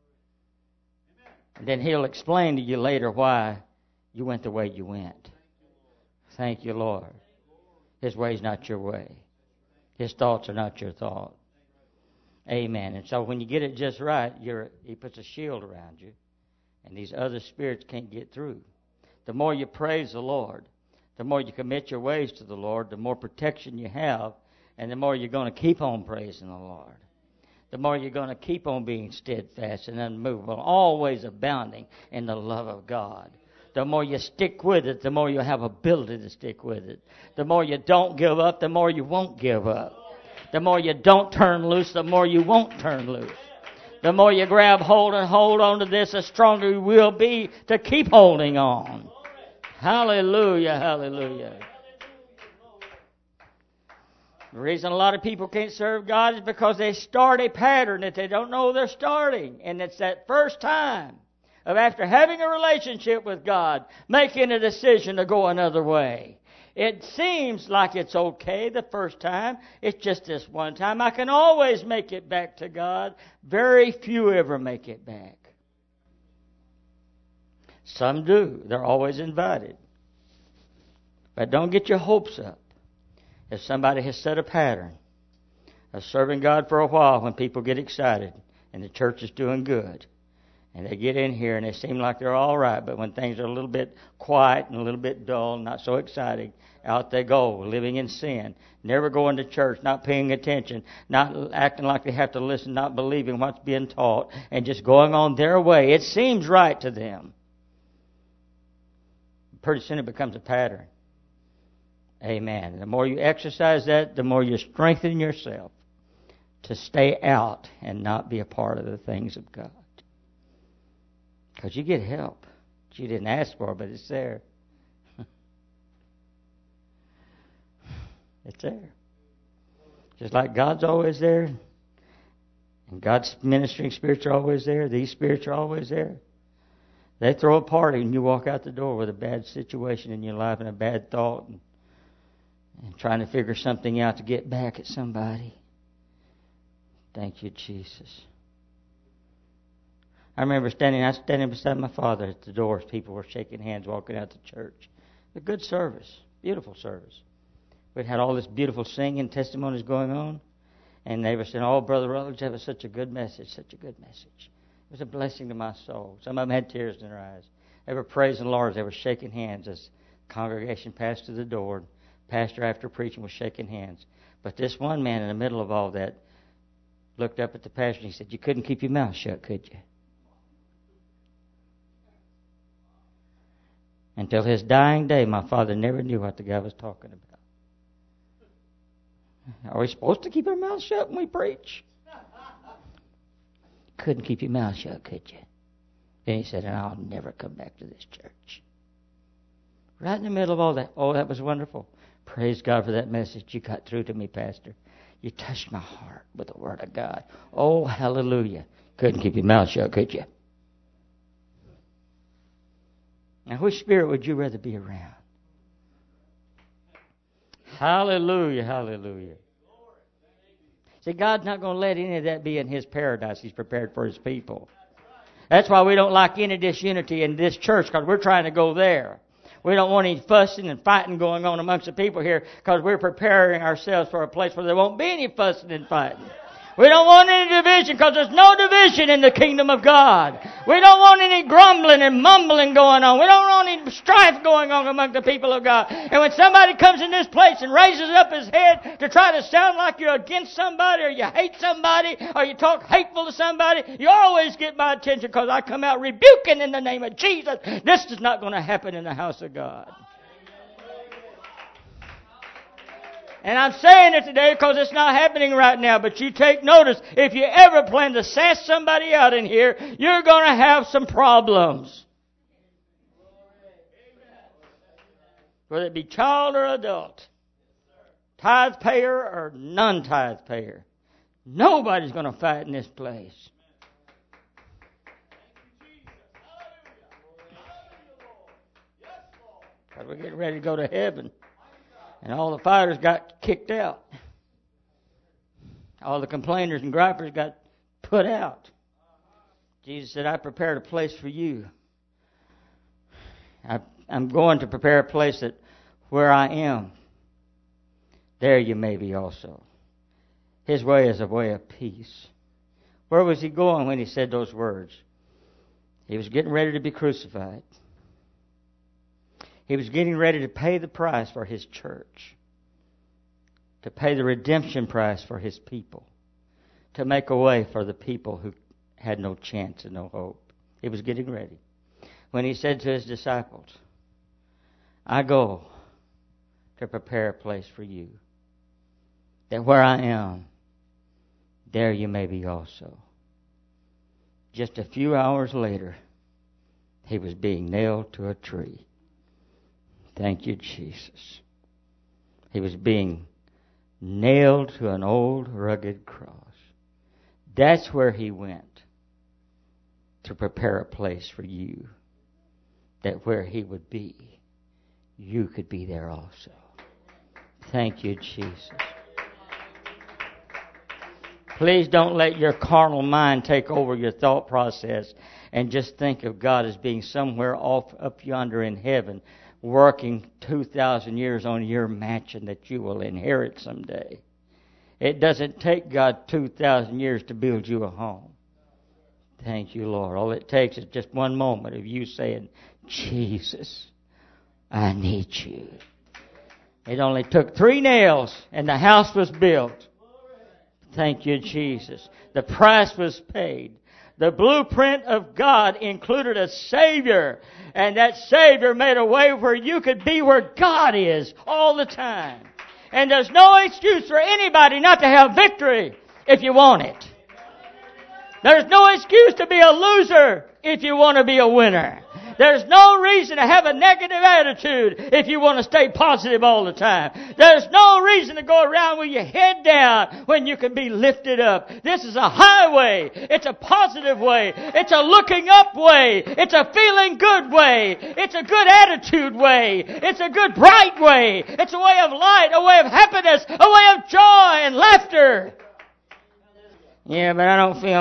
And then He'll explain to you later why you went the way you went. Thank you, Lord. His way's not your way. His thoughts are not your thought. Amen. And so when you get it just right, He puts a shield around you, and these other spirits can't get through. The more you praise the Lord, The more you commit your ways to the Lord, the more protection you have, and the more you're going to keep on praising the Lord. The more you're going to keep on being steadfast and unmovable, always abounding in the love of God. The more you stick with it, the more you have ability to stick with it. The more you don't give up, the more you won't give up. The more you don't turn loose, the more you won't turn loose. The more you grab hold and hold on to this, the stronger you will be to keep holding on. Hallelujah, hallelujah. The reason a lot of people can't serve God is because they start a pattern that they don't know they're starting. And it's that first time of, after having a relationship with God, making a decision to go another way. It seems like it's okay the first time. It's just this one time. I can always make it back to God. Very few ever make it back. Some do. They're always invited. But don't get your hopes up. If somebody has set a pattern of serving God for a while, when people get excited and the church is doing good, and they get in here and they seem like they're all right, but when things are a little bit quiet and a little bit dull, not so exciting, out they go, living in sin, never going to church, not paying attention, not acting like they have to listen, not believing what's being taught, and just going on their way. It seems right to them. Pretty soon it becomes a pattern. Amen. And the more you exercise that, the more you strengthen yourself to stay out and not be a part of the things of God. Because you get help. You didn't ask for it, but it's there. It's there. Just like God's always there, and God's ministering spirits are always there, these spirits are always there. They throw a party and you walk out the door with a bad situation in your life and a bad thought and trying to figure something out to get back at somebody. Thank you, Jesus. I remember standing beside my father at the doors. People were shaking hands, walking out to church. A good service, beautiful service. We'd had all this beautiful singing, testimonies going on, and they were saying, "Oh, Brother Rutledge, that was such a good message, such a good message." It was a blessing to my soul. Some of them had tears in their eyes. They were praising the Lord as they were shaking hands as the congregation passed through the door. Pastor, after preaching, was shaking hands. But this one man in the middle of all that looked up at the pastor and he said, "You couldn't keep your mouth shut, could you?" Until his dying day, my father never knew what the guy was talking about. Are we supposed to keep our mouth shut when we preach? Couldn't keep your mouth shut, could you? Then he said, "And I'll never come back to this church." Right in the middle of all that. Oh, that was wonderful. Praise God for that message you got through to me, Pastor. You touched my heart with the Word of God. Oh, hallelujah. Couldn't keep your mouth shut, could you? Now, which spirit would you rather be around? Hallelujah, hallelujah. See, God's not going to let any of that be in His paradise He's prepared for His people. That's why we don't like any disunity in this church, because we're trying to go there. We don't want any fussing and fighting going on amongst the people here, because we're preparing ourselves for a place where there won't be any fussing and fighting. We don't want any division, because there's no division in the kingdom of God. We don't want any grumbling and mumbling going on. We don't want any strife going on among the people of God. And when somebody comes in this place and raises up his head to try to sound like you're against somebody, or you hate somebody, or you talk hateful to somebody, you always get my attention, because I come out rebuking in the name of Jesus. This is not going to happen in the house of God. And I'm saying it today because it's not happening right now. But you take notice, if you ever plan to sass somebody out in here, you're going to have some problems. Whether it be child or adult, tithe payer or non-tithe payer. Nobody's going to fight in this place. Because we're getting ready to go to heaven. And all the fighters got kicked out. All the complainers and gripers got put out. Jesus said, "I prepared a place for you. I'm going to prepare a place that where I am, there you may be also." His way is a way of peace. Where was He going when He said those words? He was getting ready to be crucified. He was getting ready to pay the price for His church, to pay the redemption price for His people, to make a way for the people who had no chance and no hope. He was getting ready when He said to His disciples, I go to prepare a place for you, that where I am, there you may be also. Just a few hours later, He was being nailed to a tree. Thank you, Jesus. He was being nailed to an old rugged cross. That's where He went to prepare a place for you, that where He would be, you could be there also. Thank you, Jesus. Please don't let your carnal mind take over your thought process and just think of God as being somewhere off up yonder in heaven, working 2,000 years on your mansion that you will inherit someday. It doesn't take God 2,000 years to build you a home. Thank you, Lord. All it takes is just one moment of you saying, Jesus, I need you. It only took 3 nails and the house was built. Thank you, Jesus. The price was paid. The blueprint of God included a Savior, and that Savior made a way where you could be where God is all the time. And there's no excuse for anybody not to have victory if you want it. There's no excuse to be a loser if you want to be a winner. There's no reason to have a negative attitude if you want to stay positive all the time. There's no reason to go around with your head down when you can be lifted up. This is a highway. It's a positive way. It's a looking up way. It's a feeling good way. It's a good attitude way. It's a good bright way. It's a way of light, a way of happiness, a way of joy and laughter. Yeah, but I don't feel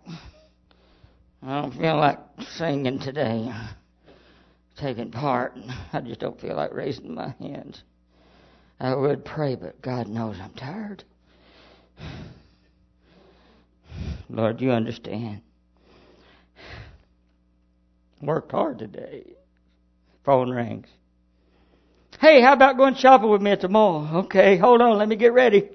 like singing today, taking part. I just don't feel like raising my hands. I would pray, but God knows I'm tired. Lord, you understand. Worked hard today. Phone rings. Hey, how about going shopping with me at the mall? Okay, hold on, let me get ready.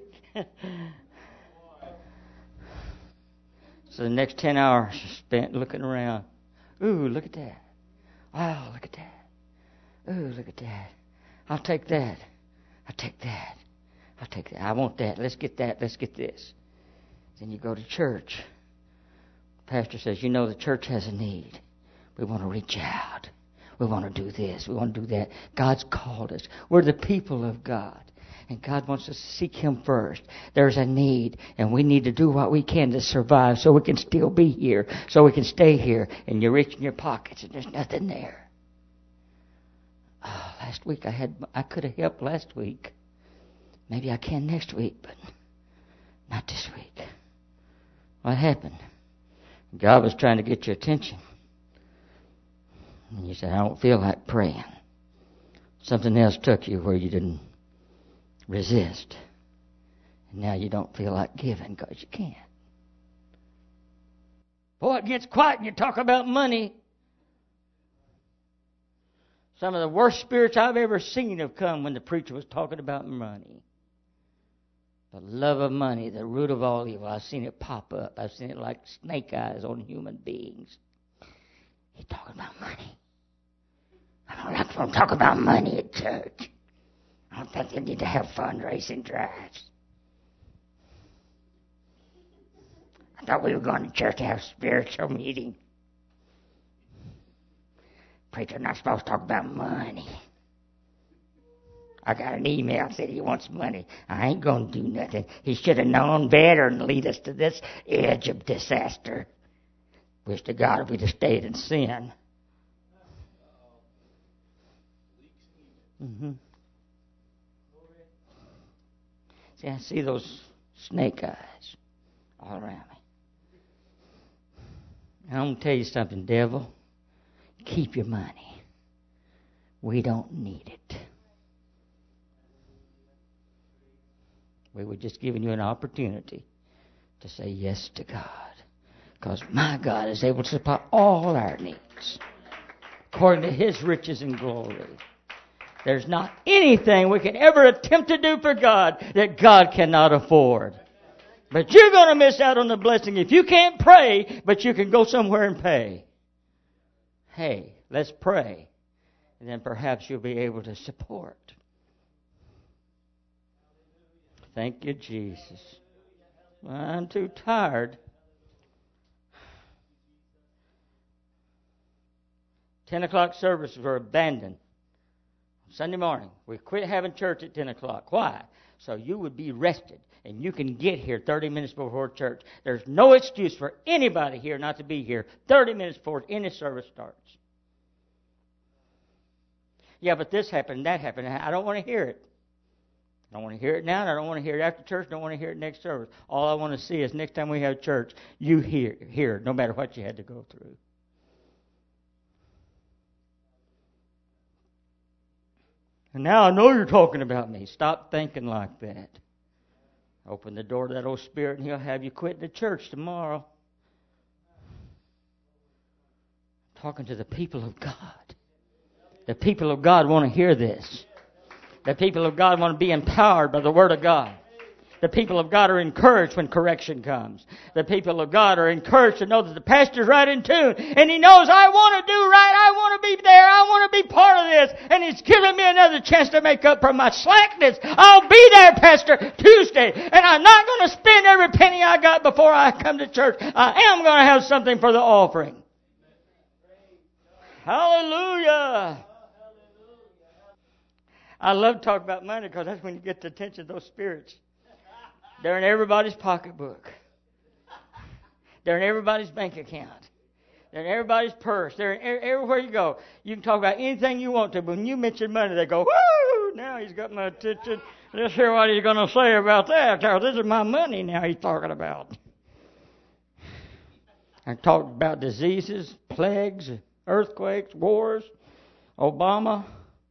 So the next 10 hours are spent looking around. Ooh, look at that. Wow, look at that. Ooh, look at that. I'll take that. I'll take that. I'll take that. I want that. Let's get that. Let's get this. Then you go to church. The pastor says, you know, the church has a need. We want to reach out. We want to do this. We want to do that. God's called us. We're the people of God. And God wants us to seek Him first. There's a need, and we need to do what we can to survive so we can still be here, so we can stay here. And you reach in your pockets, and there's nothing there. Oh, last week I could have helped last week. Maybe I can next week, but not this week. What happened? God was trying to get your attention. And you said, I don't feel like praying. Something else took you where you didn't resist. And now you don't feel like giving because you can't. Boy, it gets quiet and you talk about money. Some of the worst spirits I've ever seen have come when the preacher was talking about money. The love of money, the root of all evil. I've seen it pop up. I've seen it like snake eyes on human beings. He's talking about money. I don't like to talk about money at church. I don't think they need to have fundraising drives. I thought we were going to church to have a spiritual meeting. Preacher not supposed to talk about money. I got an email that said he wants money. I ain't going to do nothing. He should have known better and lead us to this edge of disaster. Wish to God if we'd have stayed in sin. Mm-hmm. See, I see those snake eyes all around me. And I'm going to tell you something, devil. Keep your money. We don't need it. We were just giving you an opportunity to say yes to God. Because my God is able to supply all our needs according to His riches and glory. There's not anything we can ever attempt to do for God that God cannot afford. But you're going to miss out on the blessing if you can't pray, but you can go somewhere and pay. Hey, let's pray. And then perhaps you'll be able to support. Thank you, Jesus. I'm too tired. 10 o'clock services were abandoned. Sunday morning, we quit having church at 10 o'clock. Why? So you would be rested and you can get here 30 minutes before church. There's no excuse for anybody here not to be here 30 minutes before any service starts. Yeah, but this happened and that happened. I don't want to hear it. I don't want to hear it now, and I don't want to hear it after church. I don't want to hear it next service. All I want to see is next time we have church, you hear no matter what you had to go through. And now I know you're talking about me. Stop thinking like that. Open the door to that old spirit, and he'll have you quit the church tomorrow. I'm talking to the people of God. The people of God want to hear this. The people of God want to be empowered by the Word of God. The people of God are encouraged when correction comes. The people of God are encouraged to know that the pastor's right in tune. And he knows, I want to do right. I want to be there. I want to be part of this. And he's giving me another chance to make up for my slackness. I'll be there, Pastor, Tuesday. And I'm not going to spend every penny I got before I come to church. I am going to have something for the offering. Hallelujah. I love talking about money because that's when you get the attention of those spirits. They're in everybody's pocketbook. They're in everybody's bank account. They're in everybody's purse. They're in everywhere you go. You can talk about anything you want to, but when you mention money, they go, whoo, now he's got my attention. Let's hear what he's going to say about that. This is my money now he's talking about. I talked about diseases, plagues, earthquakes, wars, Obama.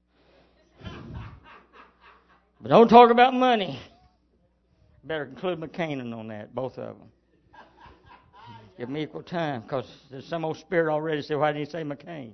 But don't talk about money. Better include McCain on that, both of them. Give me equal time, because there's some old spirit already said, why didn't you say McCain?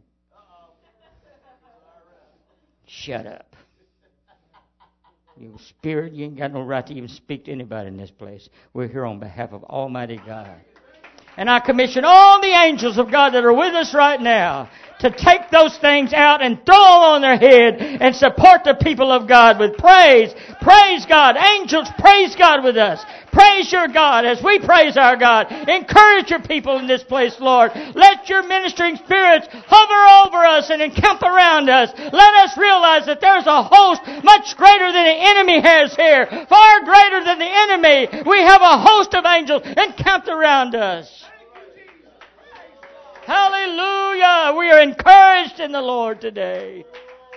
Shut up. You spirit, you ain't got no right to even speak to anybody in this place. We're here on behalf of Almighty God. And I commission all the angels of God that are with us right now to take those things out and throw them on their head and support the people of God with praise. Praise God. Angels, praise God with us. Praise your God as we praise our God. Encourage your people in this place, Lord. Let your ministering spirits hover over us and encamp around us. Let us realize that there's a host much greater than the enemy has here. Far greater than the enemy. We have a host of angels encamped around us. Hallelujah! We are encouraged in the Lord today.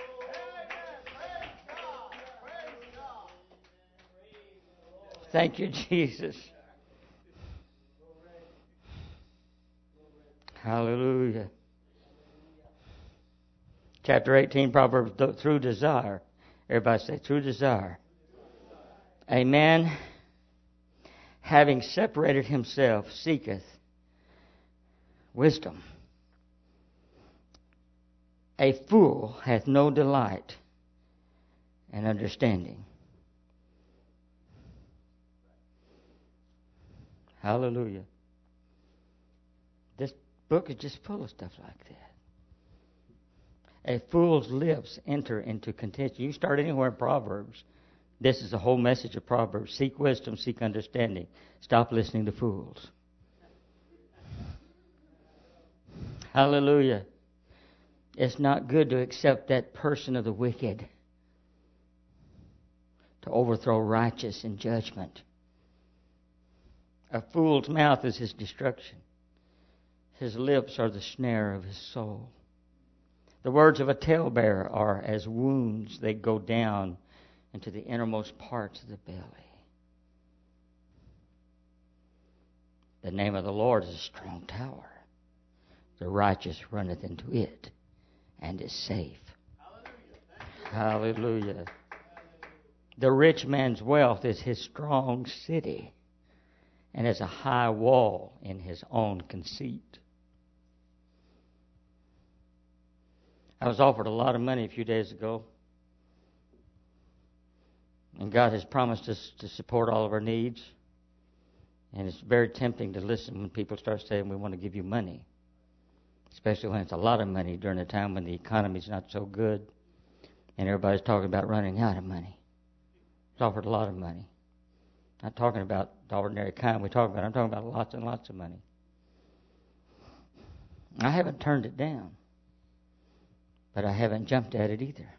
Thank you, Jesus. Hallelujah. Chapter 18, Proverbs, through desire. Everybody say, through desire. A man, having separated himself, seeketh wisdom. A fool hath no delight in understanding. Hallelujah. This book is just full of stuff like that. A fool's lips enter into contention. You start anywhere in Proverbs. This is the whole message of Proverbs. Seek wisdom, seek understanding. Stop listening to fools. Hallelujah. It's not good to accept that person of the wicked, to overthrow righteous in judgment. A fool's mouth is his destruction. His lips are the snare of his soul. The words of a talebearer are as wounds. They go down into the innermost parts of the belly. The name of the Lord is a strong tower. The righteous runneth into it and is safe. Hallelujah. Hallelujah. The rich man's wealth is his strong city and is a high wall in his own conceit. I was offered a lot of money a few days ago And God has promised us to support all of our needs. And it's very tempting to listen when people start saying, we want to give you money. Especially when it's a lot of money during a time when the economy's not so good. And everybody's talking about running out of money. It's offered a lot of money. Not talking about the ordinary kind I'm talking about lots and lots of money. I haven't turned it down. But I haven't jumped at it either.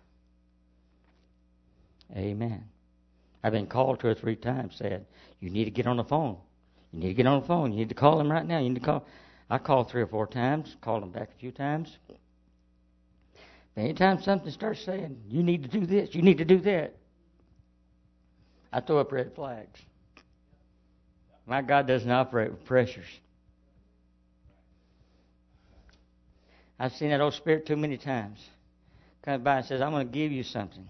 Amen. I've been called 2 or 3 times, said, you need to get on the phone. You need to get on the phone. You need to call them right now. You need to call. I called 3 or 4 times, called them back a few times. But anytime something starts saying, you need to do this, you need to do that, I throw up red flags. My God doesn't operate with pressures. I've seen that old spirit too many times. Comes by and says, I want to give you something.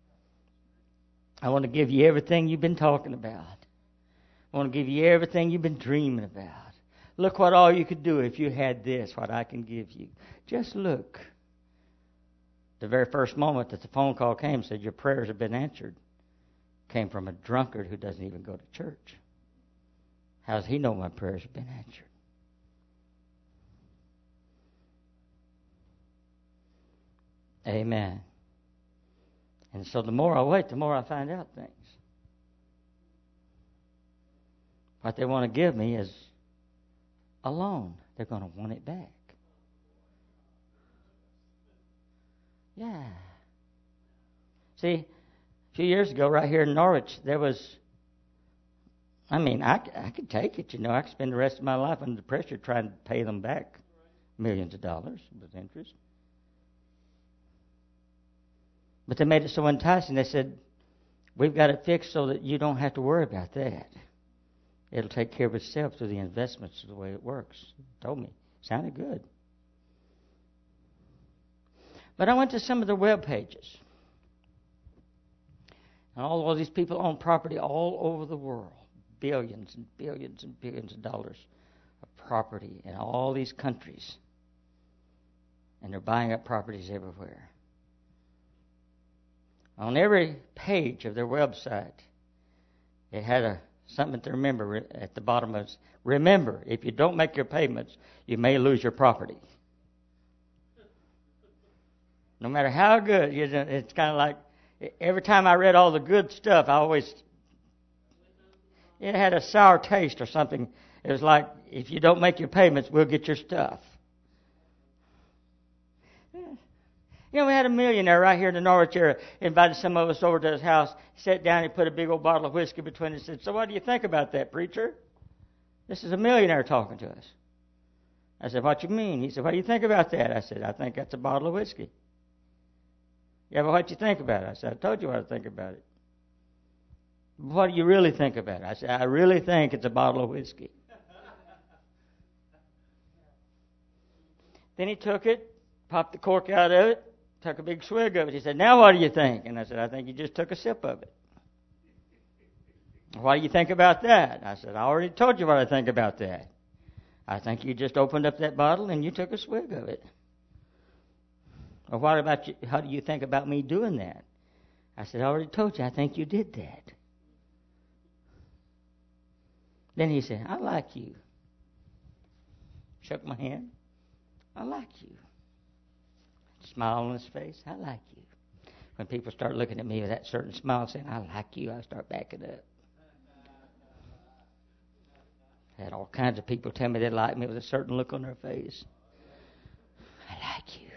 I want to give you everything you've been talking about. I want to give you everything you've been dreaming about. Look what all you could do if you had this, what I can give you. Just look. The very first moment that the phone call came said, your prayers have been answered. Came from a drunkard who doesn't even go to church. How does he know my prayers have been answered? Amen. And so the more I wait, the more I find out things. What they want to give me is a loan. They're going to want it back. Yeah. See, a few years ago, right here in Norwich, there was, I could take it, I could spend the rest of my life under pressure trying to pay them back millions of dollars with interest. But they made it so enticing. They said, we've got it fixed so that you don't have to worry about that. It'll take care of itself through the investments, the way it works. Told me. Sounded good. But I went to some of the web pages. And all of these people own property all over the world. Billions and billions and billions of dollars of property in all these countries. And they're buying up properties everywhere. On every page of their website, it had something to remember at the bottom of it. Remember, if you don't make your payments, you may lose your property. No matter how good, it's kind of like every time I read all the good stuff, it had a sour taste or something. It was like, if you don't make your payments, we'll get your stuff. We had a millionaire right here in the Norwich area, invited some of us over to his house, sat down, he put a big old bottle of whiskey between us and said, so what do you think about that, preacher? This is a millionaire talking to us. I said, what you mean? He said, what do you think about that? I said, I think that's a bottle of whiskey. Yeah, but what do you think about it? I said, I told you what I think about it. What do you really think about it? I said, I really think it's a bottle of whiskey. Then he took it, popped the cork out of it, took a big swig of it. He said, now what do you think? And I said, I think you just took a sip of it. What do you think about that? I said, I already told you what I think about that. I think you just opened up that bottle and you took a swig of it. Or what about you? How do you think about me doing that? I said, I already told you, I think you did that. Then he said, I like you. Shook my hand. I like you. Smile on his face. I like you. When people start looking at me with that certain smile saying, I like you, I start backing up. I had all kinds of people tell me they like me with a certain look on their face. I like you.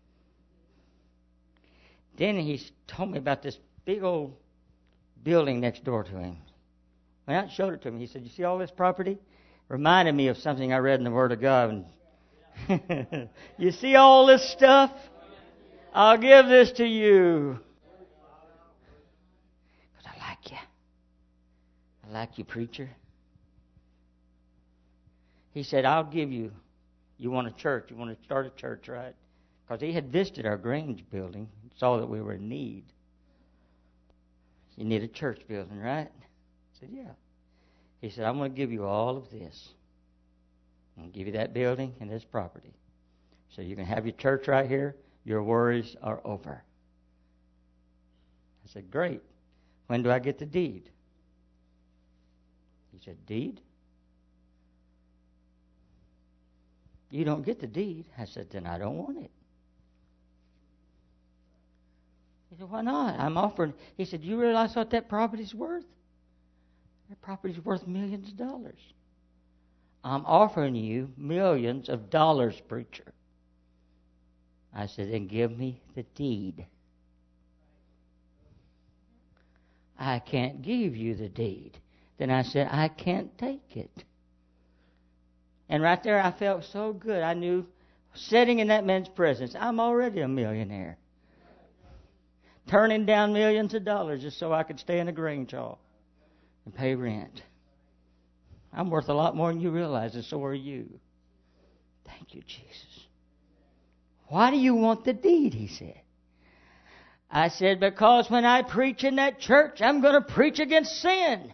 Then he told me about this big old building next door to him. Went out and showed it to me. He said, you see all this property? Reminded me of something I read in the Word of God. You see all this stuff? I'll give this to you. Because I like you. I like you, preacher. He said, I'll give you. You want a church. You want to start a church, right? Because he had visited our Grange building. Saw that we were in need. You need a church building, right? I said, yeah. He said, I'm going to give you all of this. I'm going to give you that building and this property. So you can have your church right here. Your worries are over. I said, great. When do I get the deed? He said, deed? You don't get the deed. I said, then I don't want it. He said, why not? I'm offering. He said, you realize what that property's worth? That property's worth millions of dollars. I'm offering you millions of dollars, preacher. I said, then give me the deed. I can't give you the deed. Then I said, I can't take it. And right there I felt so good. I knew, sitting in that man's presence, I'm already a millionaire. Turning down millions of dollars just so I could stay in a Grange Hall and pay rent. I'm worth a lot more than you realize, and so are you. Thank you, Jesus. Why do you want the deed, he said. I said, because when I preach in that church, I'm going to preach against sin.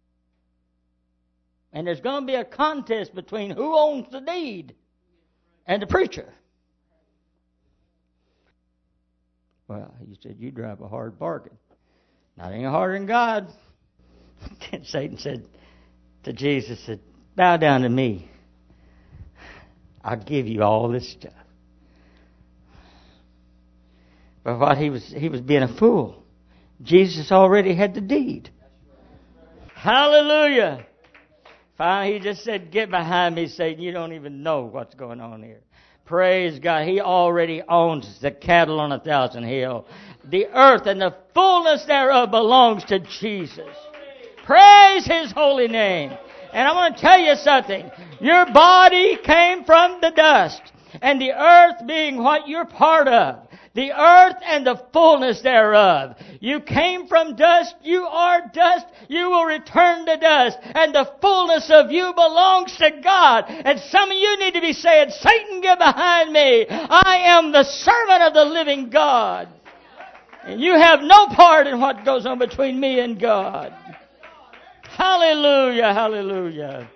And there's going to be a contest between who owns the deed and the preacher. Well, he said, you drive a hard bargain. Not any harder than God. Then Satan said to Jesus, said, bow down to me. I'll give you all this stuff. But what he was being a fool. Jesus already had the deed. Hallelujah. Finally, he just said, get behind me, Satan. You don't even know what's going on here. Praise God. He already owns the cattle on 1,000 hills. The earth and the fullness thereof belongs to Jesus. Praise His holy name. And I want to tell you something. Your body came from the dust. And the earth being what you're part of. The earth and the fullness thereof. You came from dust. You are dust. You will return to dust. And the fullness of you belongs to God. And some of you need to be saying, Satan, get behind me. I am the servant of the living God. And you have no part in what goes on between me and God. Hallelujah, hallelujah.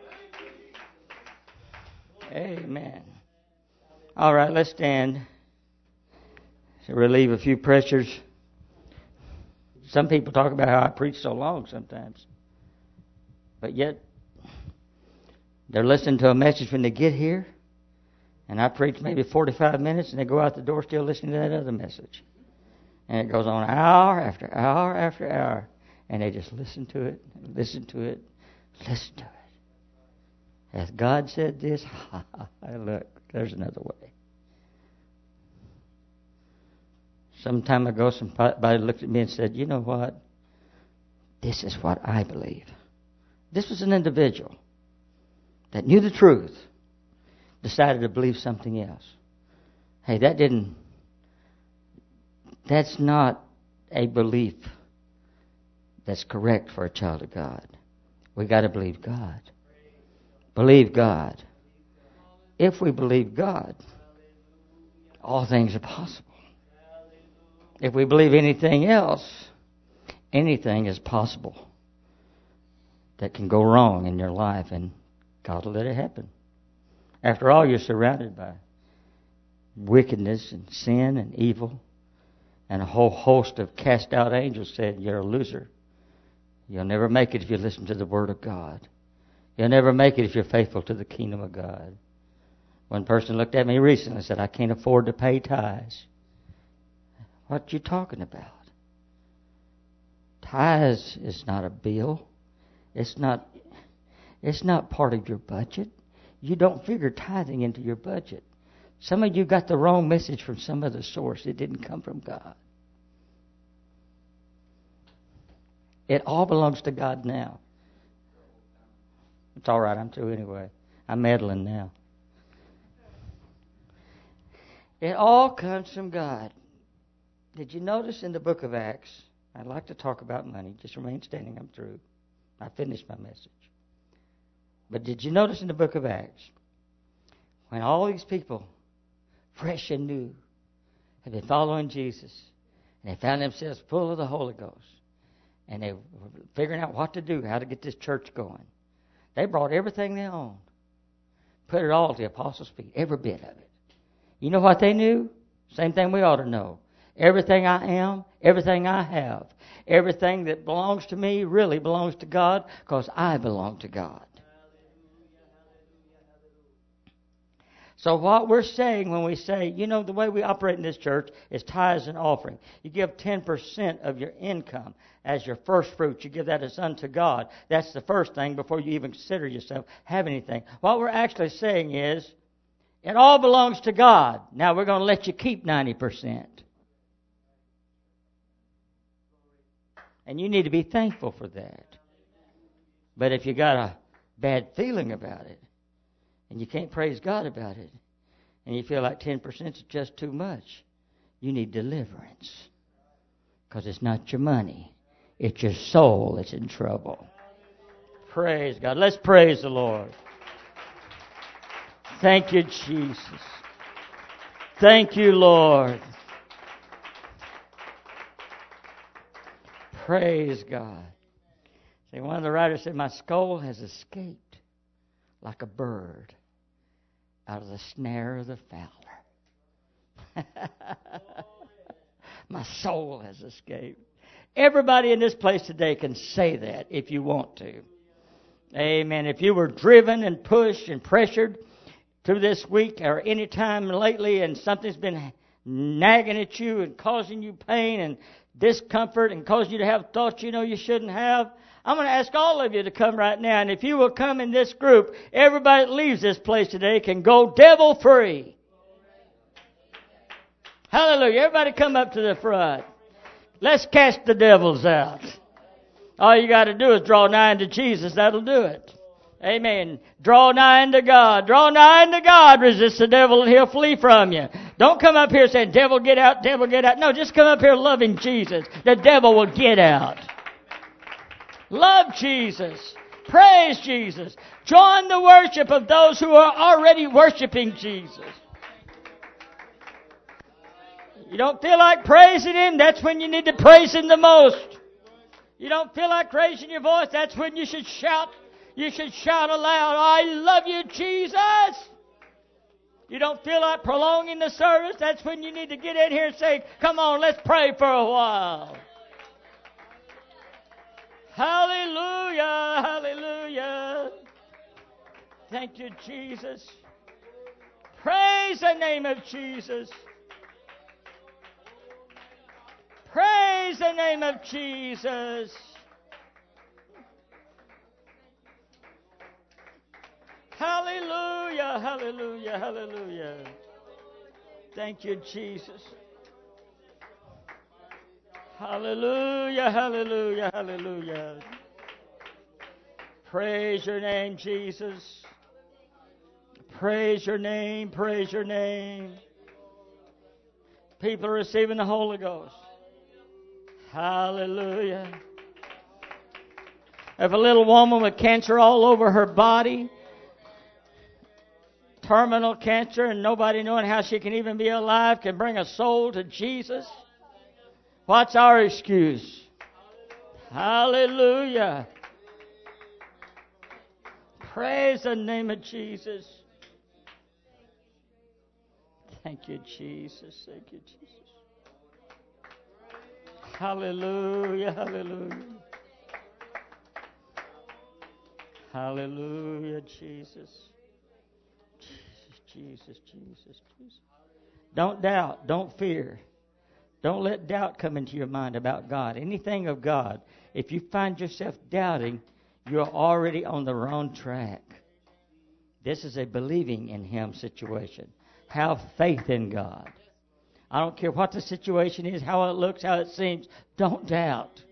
Amen. All right, let's stand to relieve a few pressures. Some people talk about how I preach so long sometimes. But yet, they're listening to a message when they get here. And I preach maybe 45 minutes and they go out the door still listening to that other message. And it goes on hour after hour after hour. And they just listen to it, listen to it, listen to it. Has God said this? Look, there's another way. Some time ago, somebody looked at me and said, you know what? This is what I believe. This was an individual that knew the truth, decided to believe something else. Hey, that's not a belief that's correct for a child of God. We got to believe God. Believe God. If we believe God, all things are possible. If we believe anything else, anything is possible that can go wrong in your life, and God will let it happen. After all, you're surrounded by wickedness and sin and evil, and a whole host of cast out angels said, you're a loser. You'll never make it if you listen to the Word of God. You'll never make it if you're faithful to the kingdom of God. One person looked at me recently and said, I can't afford to pay tithes. What you talking about? Tithes is not a bill. It's not part of your budget. You don't figure tithing into your budget. Some of you got the wrong message from some other source. It didn't come from God. It all belongs to God now. It's all right, I'm through anyway. I'm meddling now. It all comes from God. Did you notice in the book of Acts, I'd like to talk about money. Just remain standing, I'm through. I finished my message. But did you notice in the book of Acts, when all these people, fresh and new, had been following Jesus, and they found themselves full of the Holy Ghost, and they were figuring out what to do, how to get this church going. They brought everything they owned, put it all at the apostles' feet, every bit of it. You know what they knew? Same thing we ought to know. Everything I am, everything I have, everything that belongs to me really belongs to God because I belong to God. So what we're saying when we say, the way we operate in this church is tithes and offering. You give 10% of your income as your first fruit. You give that as unto God. That's the first thing before you even consider yourself have anything. What we're actually saying is, it all belongs to God. Now we're going to let you keep 90%. And you need to be thankful for that. But if you got a bad feeling about it, and you can't praise God about it, and you feel like 10% is just too much, you need deliverance. Because it's not your money. It's your soul that's in trouble. Praise God. Let's praise the Lord. Thank you, Jesus. Thank you, Lord. Praise God. See, one of the writers said, my soul has escaped like a bird out of the snare of the fowler. My soul has escaped. Everybody in this place today can say that if you want to. Amen. If you were driven and pushed and pressured through this week or any time lately and something's been nagging at you and causing you pain and discomfort and causing you to have thoughts you shouldn't have, I'm going to ask all of you to come right now. And if you will come in this group, everybody that leaves this place today can go devil free. Hallelujah. Everybody come up to the front. Let's cast the devils out. All you got to do is draw nigh unto Jesus. That'll do it. Amen. Draw nigh unto God. Draw nigh unto God. Resist the devil and he'll flee from you. Don't come up here saying, devil get out, devil get out. No, just come up here loving Jesus. The devil will get out. Love Jesus. Praise Jesus. Join the worship of those who are already worshiping Jesus. You don't feel like praising Him? That's when you need to praise Him the most. You don't feel like raising your voice? That's when you should shout. You should shout aloud, I love you, Jesus. You don't feel like prolonging the service? That's when you need to get in here and say, come on, let's pray for a while. Hallelujah, hallelujah. Thank you, Jesus. Praise the name of Jesus. Praise the name of Jesus. Hallelujah, hallelujah, hallelujah. Thank you, Jesus. Hallelujah, hallelujah, hallelujah. Praise your name, Jesus. Praise your name, praise your name. People are receiving the Holy Ghost. Hallelujah. If a little woman with cancer all over her body, terminal cancer, and nobody knowing how she can even be alive, can bring a soul to Jesus, what's our excuse? Hallelujah. Praise the name of Jesus. Thank you, Jesus. Thank you, Jesus. Hallelujah, hallelujah. Hallelujah, Jesus. Jesus, Jesus, Jesus. Don't doubt. Don't fear. Don't let doubt come into your mind about God. Anything of God. If you find yourself doubting, you're already on the wrong track. This is a believing in Him situation. Have faith in God. I don't care what the situation is, how it looks, how it seems. Don't doubt.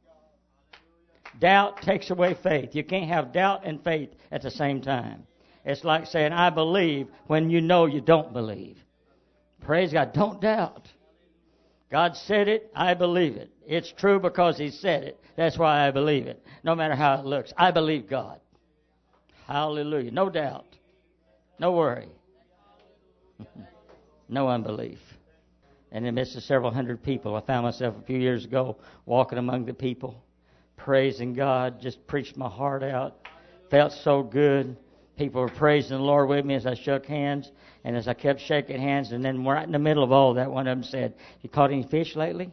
Doubt takes away faith. You can't have doubt and faith at the same time. It's like saying, I believe, when you know you don't believe. Praise God. Don't doubt. God said it, I believe it. It's true because He said it. That's why I believe it. No matter how it looks. I believe God. Hallelujah. No doubt. No worry. No unbelief. In the midst of several hundred people, I found myself a few years ago walking among the people, praising God, just preached my heart out. Felt so good. People were praising the Lord with me as I shook hands, and as I kept shaking hands, and then right in the middle of all that, one of them said, "You caught any fish lately?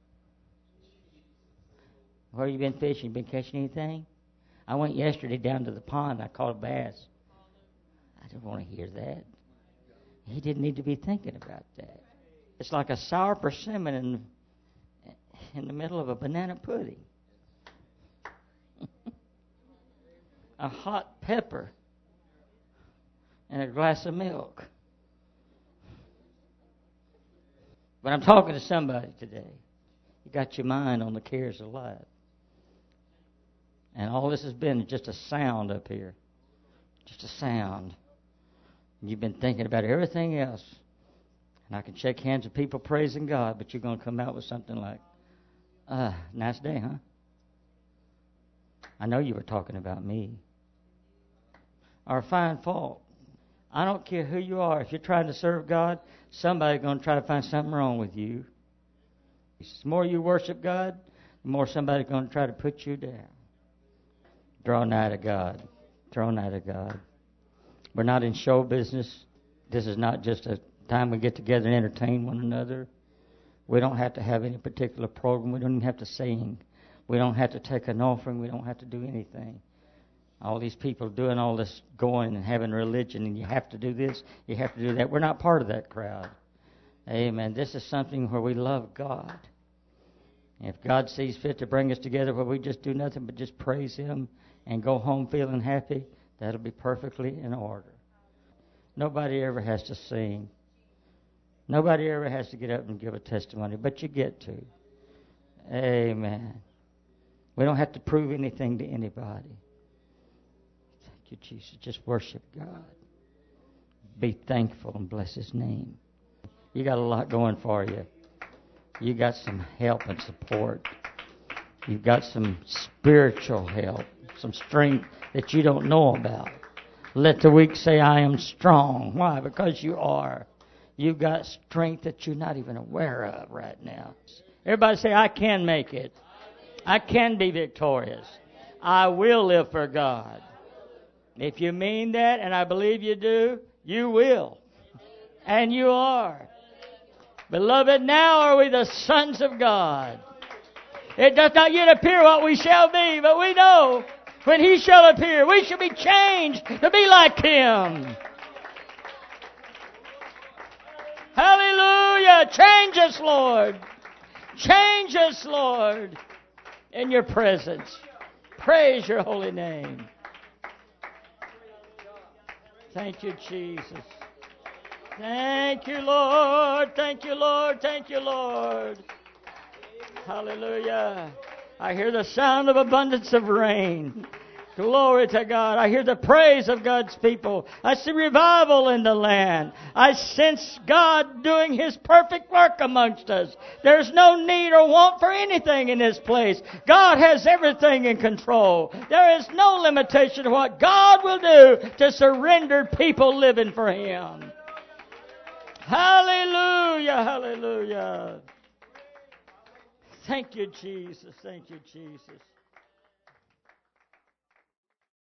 Where you been fishing? You been catching anything?" I went yesterday down to the pond. I caught a bass. I didn't want to hear that. He didn't need to be thinking about that. It's like a sour persimmon in the middle of a banana pudding. A hot pepper and a glass of milk. But I'm talking to somebody today. You got your mind on the cares of life. And all this has been just a sound up here. Just a sound. You've been thinking about everything else. And I can shake hands with people praising God, but you're going to come out with something like, nice day, huh? I know you were talking about me. Or a fine fault. I don't care who you are. If you're trying to serve God, somebody's going to try to find something wrong with you. The more you worship God, the more somebody's going to try to put you down. Draw nigh to God. Draw nigh to God. We're not in show business. This is not just a time we get together and entertain one another. We don't have to have any particular program. We don't even have to sing. We don't have to take an offering. We don't have to do anything. All these people doing all this going and having religion, and you have to do this, you have to do that. We're not part of that crowd. Amen. This is something where we love God. If God sees fit to bring us together where we just do nothing but just praise Him and go home feeling happy, that'll be perfectly in order. Nobody ever has to sing. Nobody ever has to get up and give a testimony, but you get to. Amen. We don't have to prove anything to anybody. Thank you, Jesus. Just worship God. Be thankful and bless His name. You got a lot going for you. You got some help and support. You've got some spiritual help, some strength that you don't know about. Let the weak say, I am strong. Why? Because you are. You've got strength that you're not even aware of right now. Everybody say, I can make it. I can be victorious. I will live for God. If you mean that, and I believe you do, you will. And you are. Beloved, now are we the sons of God. It does not yet appear what we shall be, but we know when He shall appear, we shall be changed to be like Him. Hallelujah! Change us, Lord. Change us, Lord, in your presence. Praise your holy name. Thank you, Jesus. Thank you, Lord. Thank you, Lord. Thank you, Lord. Hallelujah. I hear the sound of abundance of rain. Glory to God. I hear the praise of God's people. I see revival in the land. I sense God doing His perfect work amongst us. There's no need or want for anything in this place. God has everything in control. There is no limitation to what God will do to surrendered people living for Him. Hallelujah, hallelujah. Thank you, Jesus. Thank you, Jesus.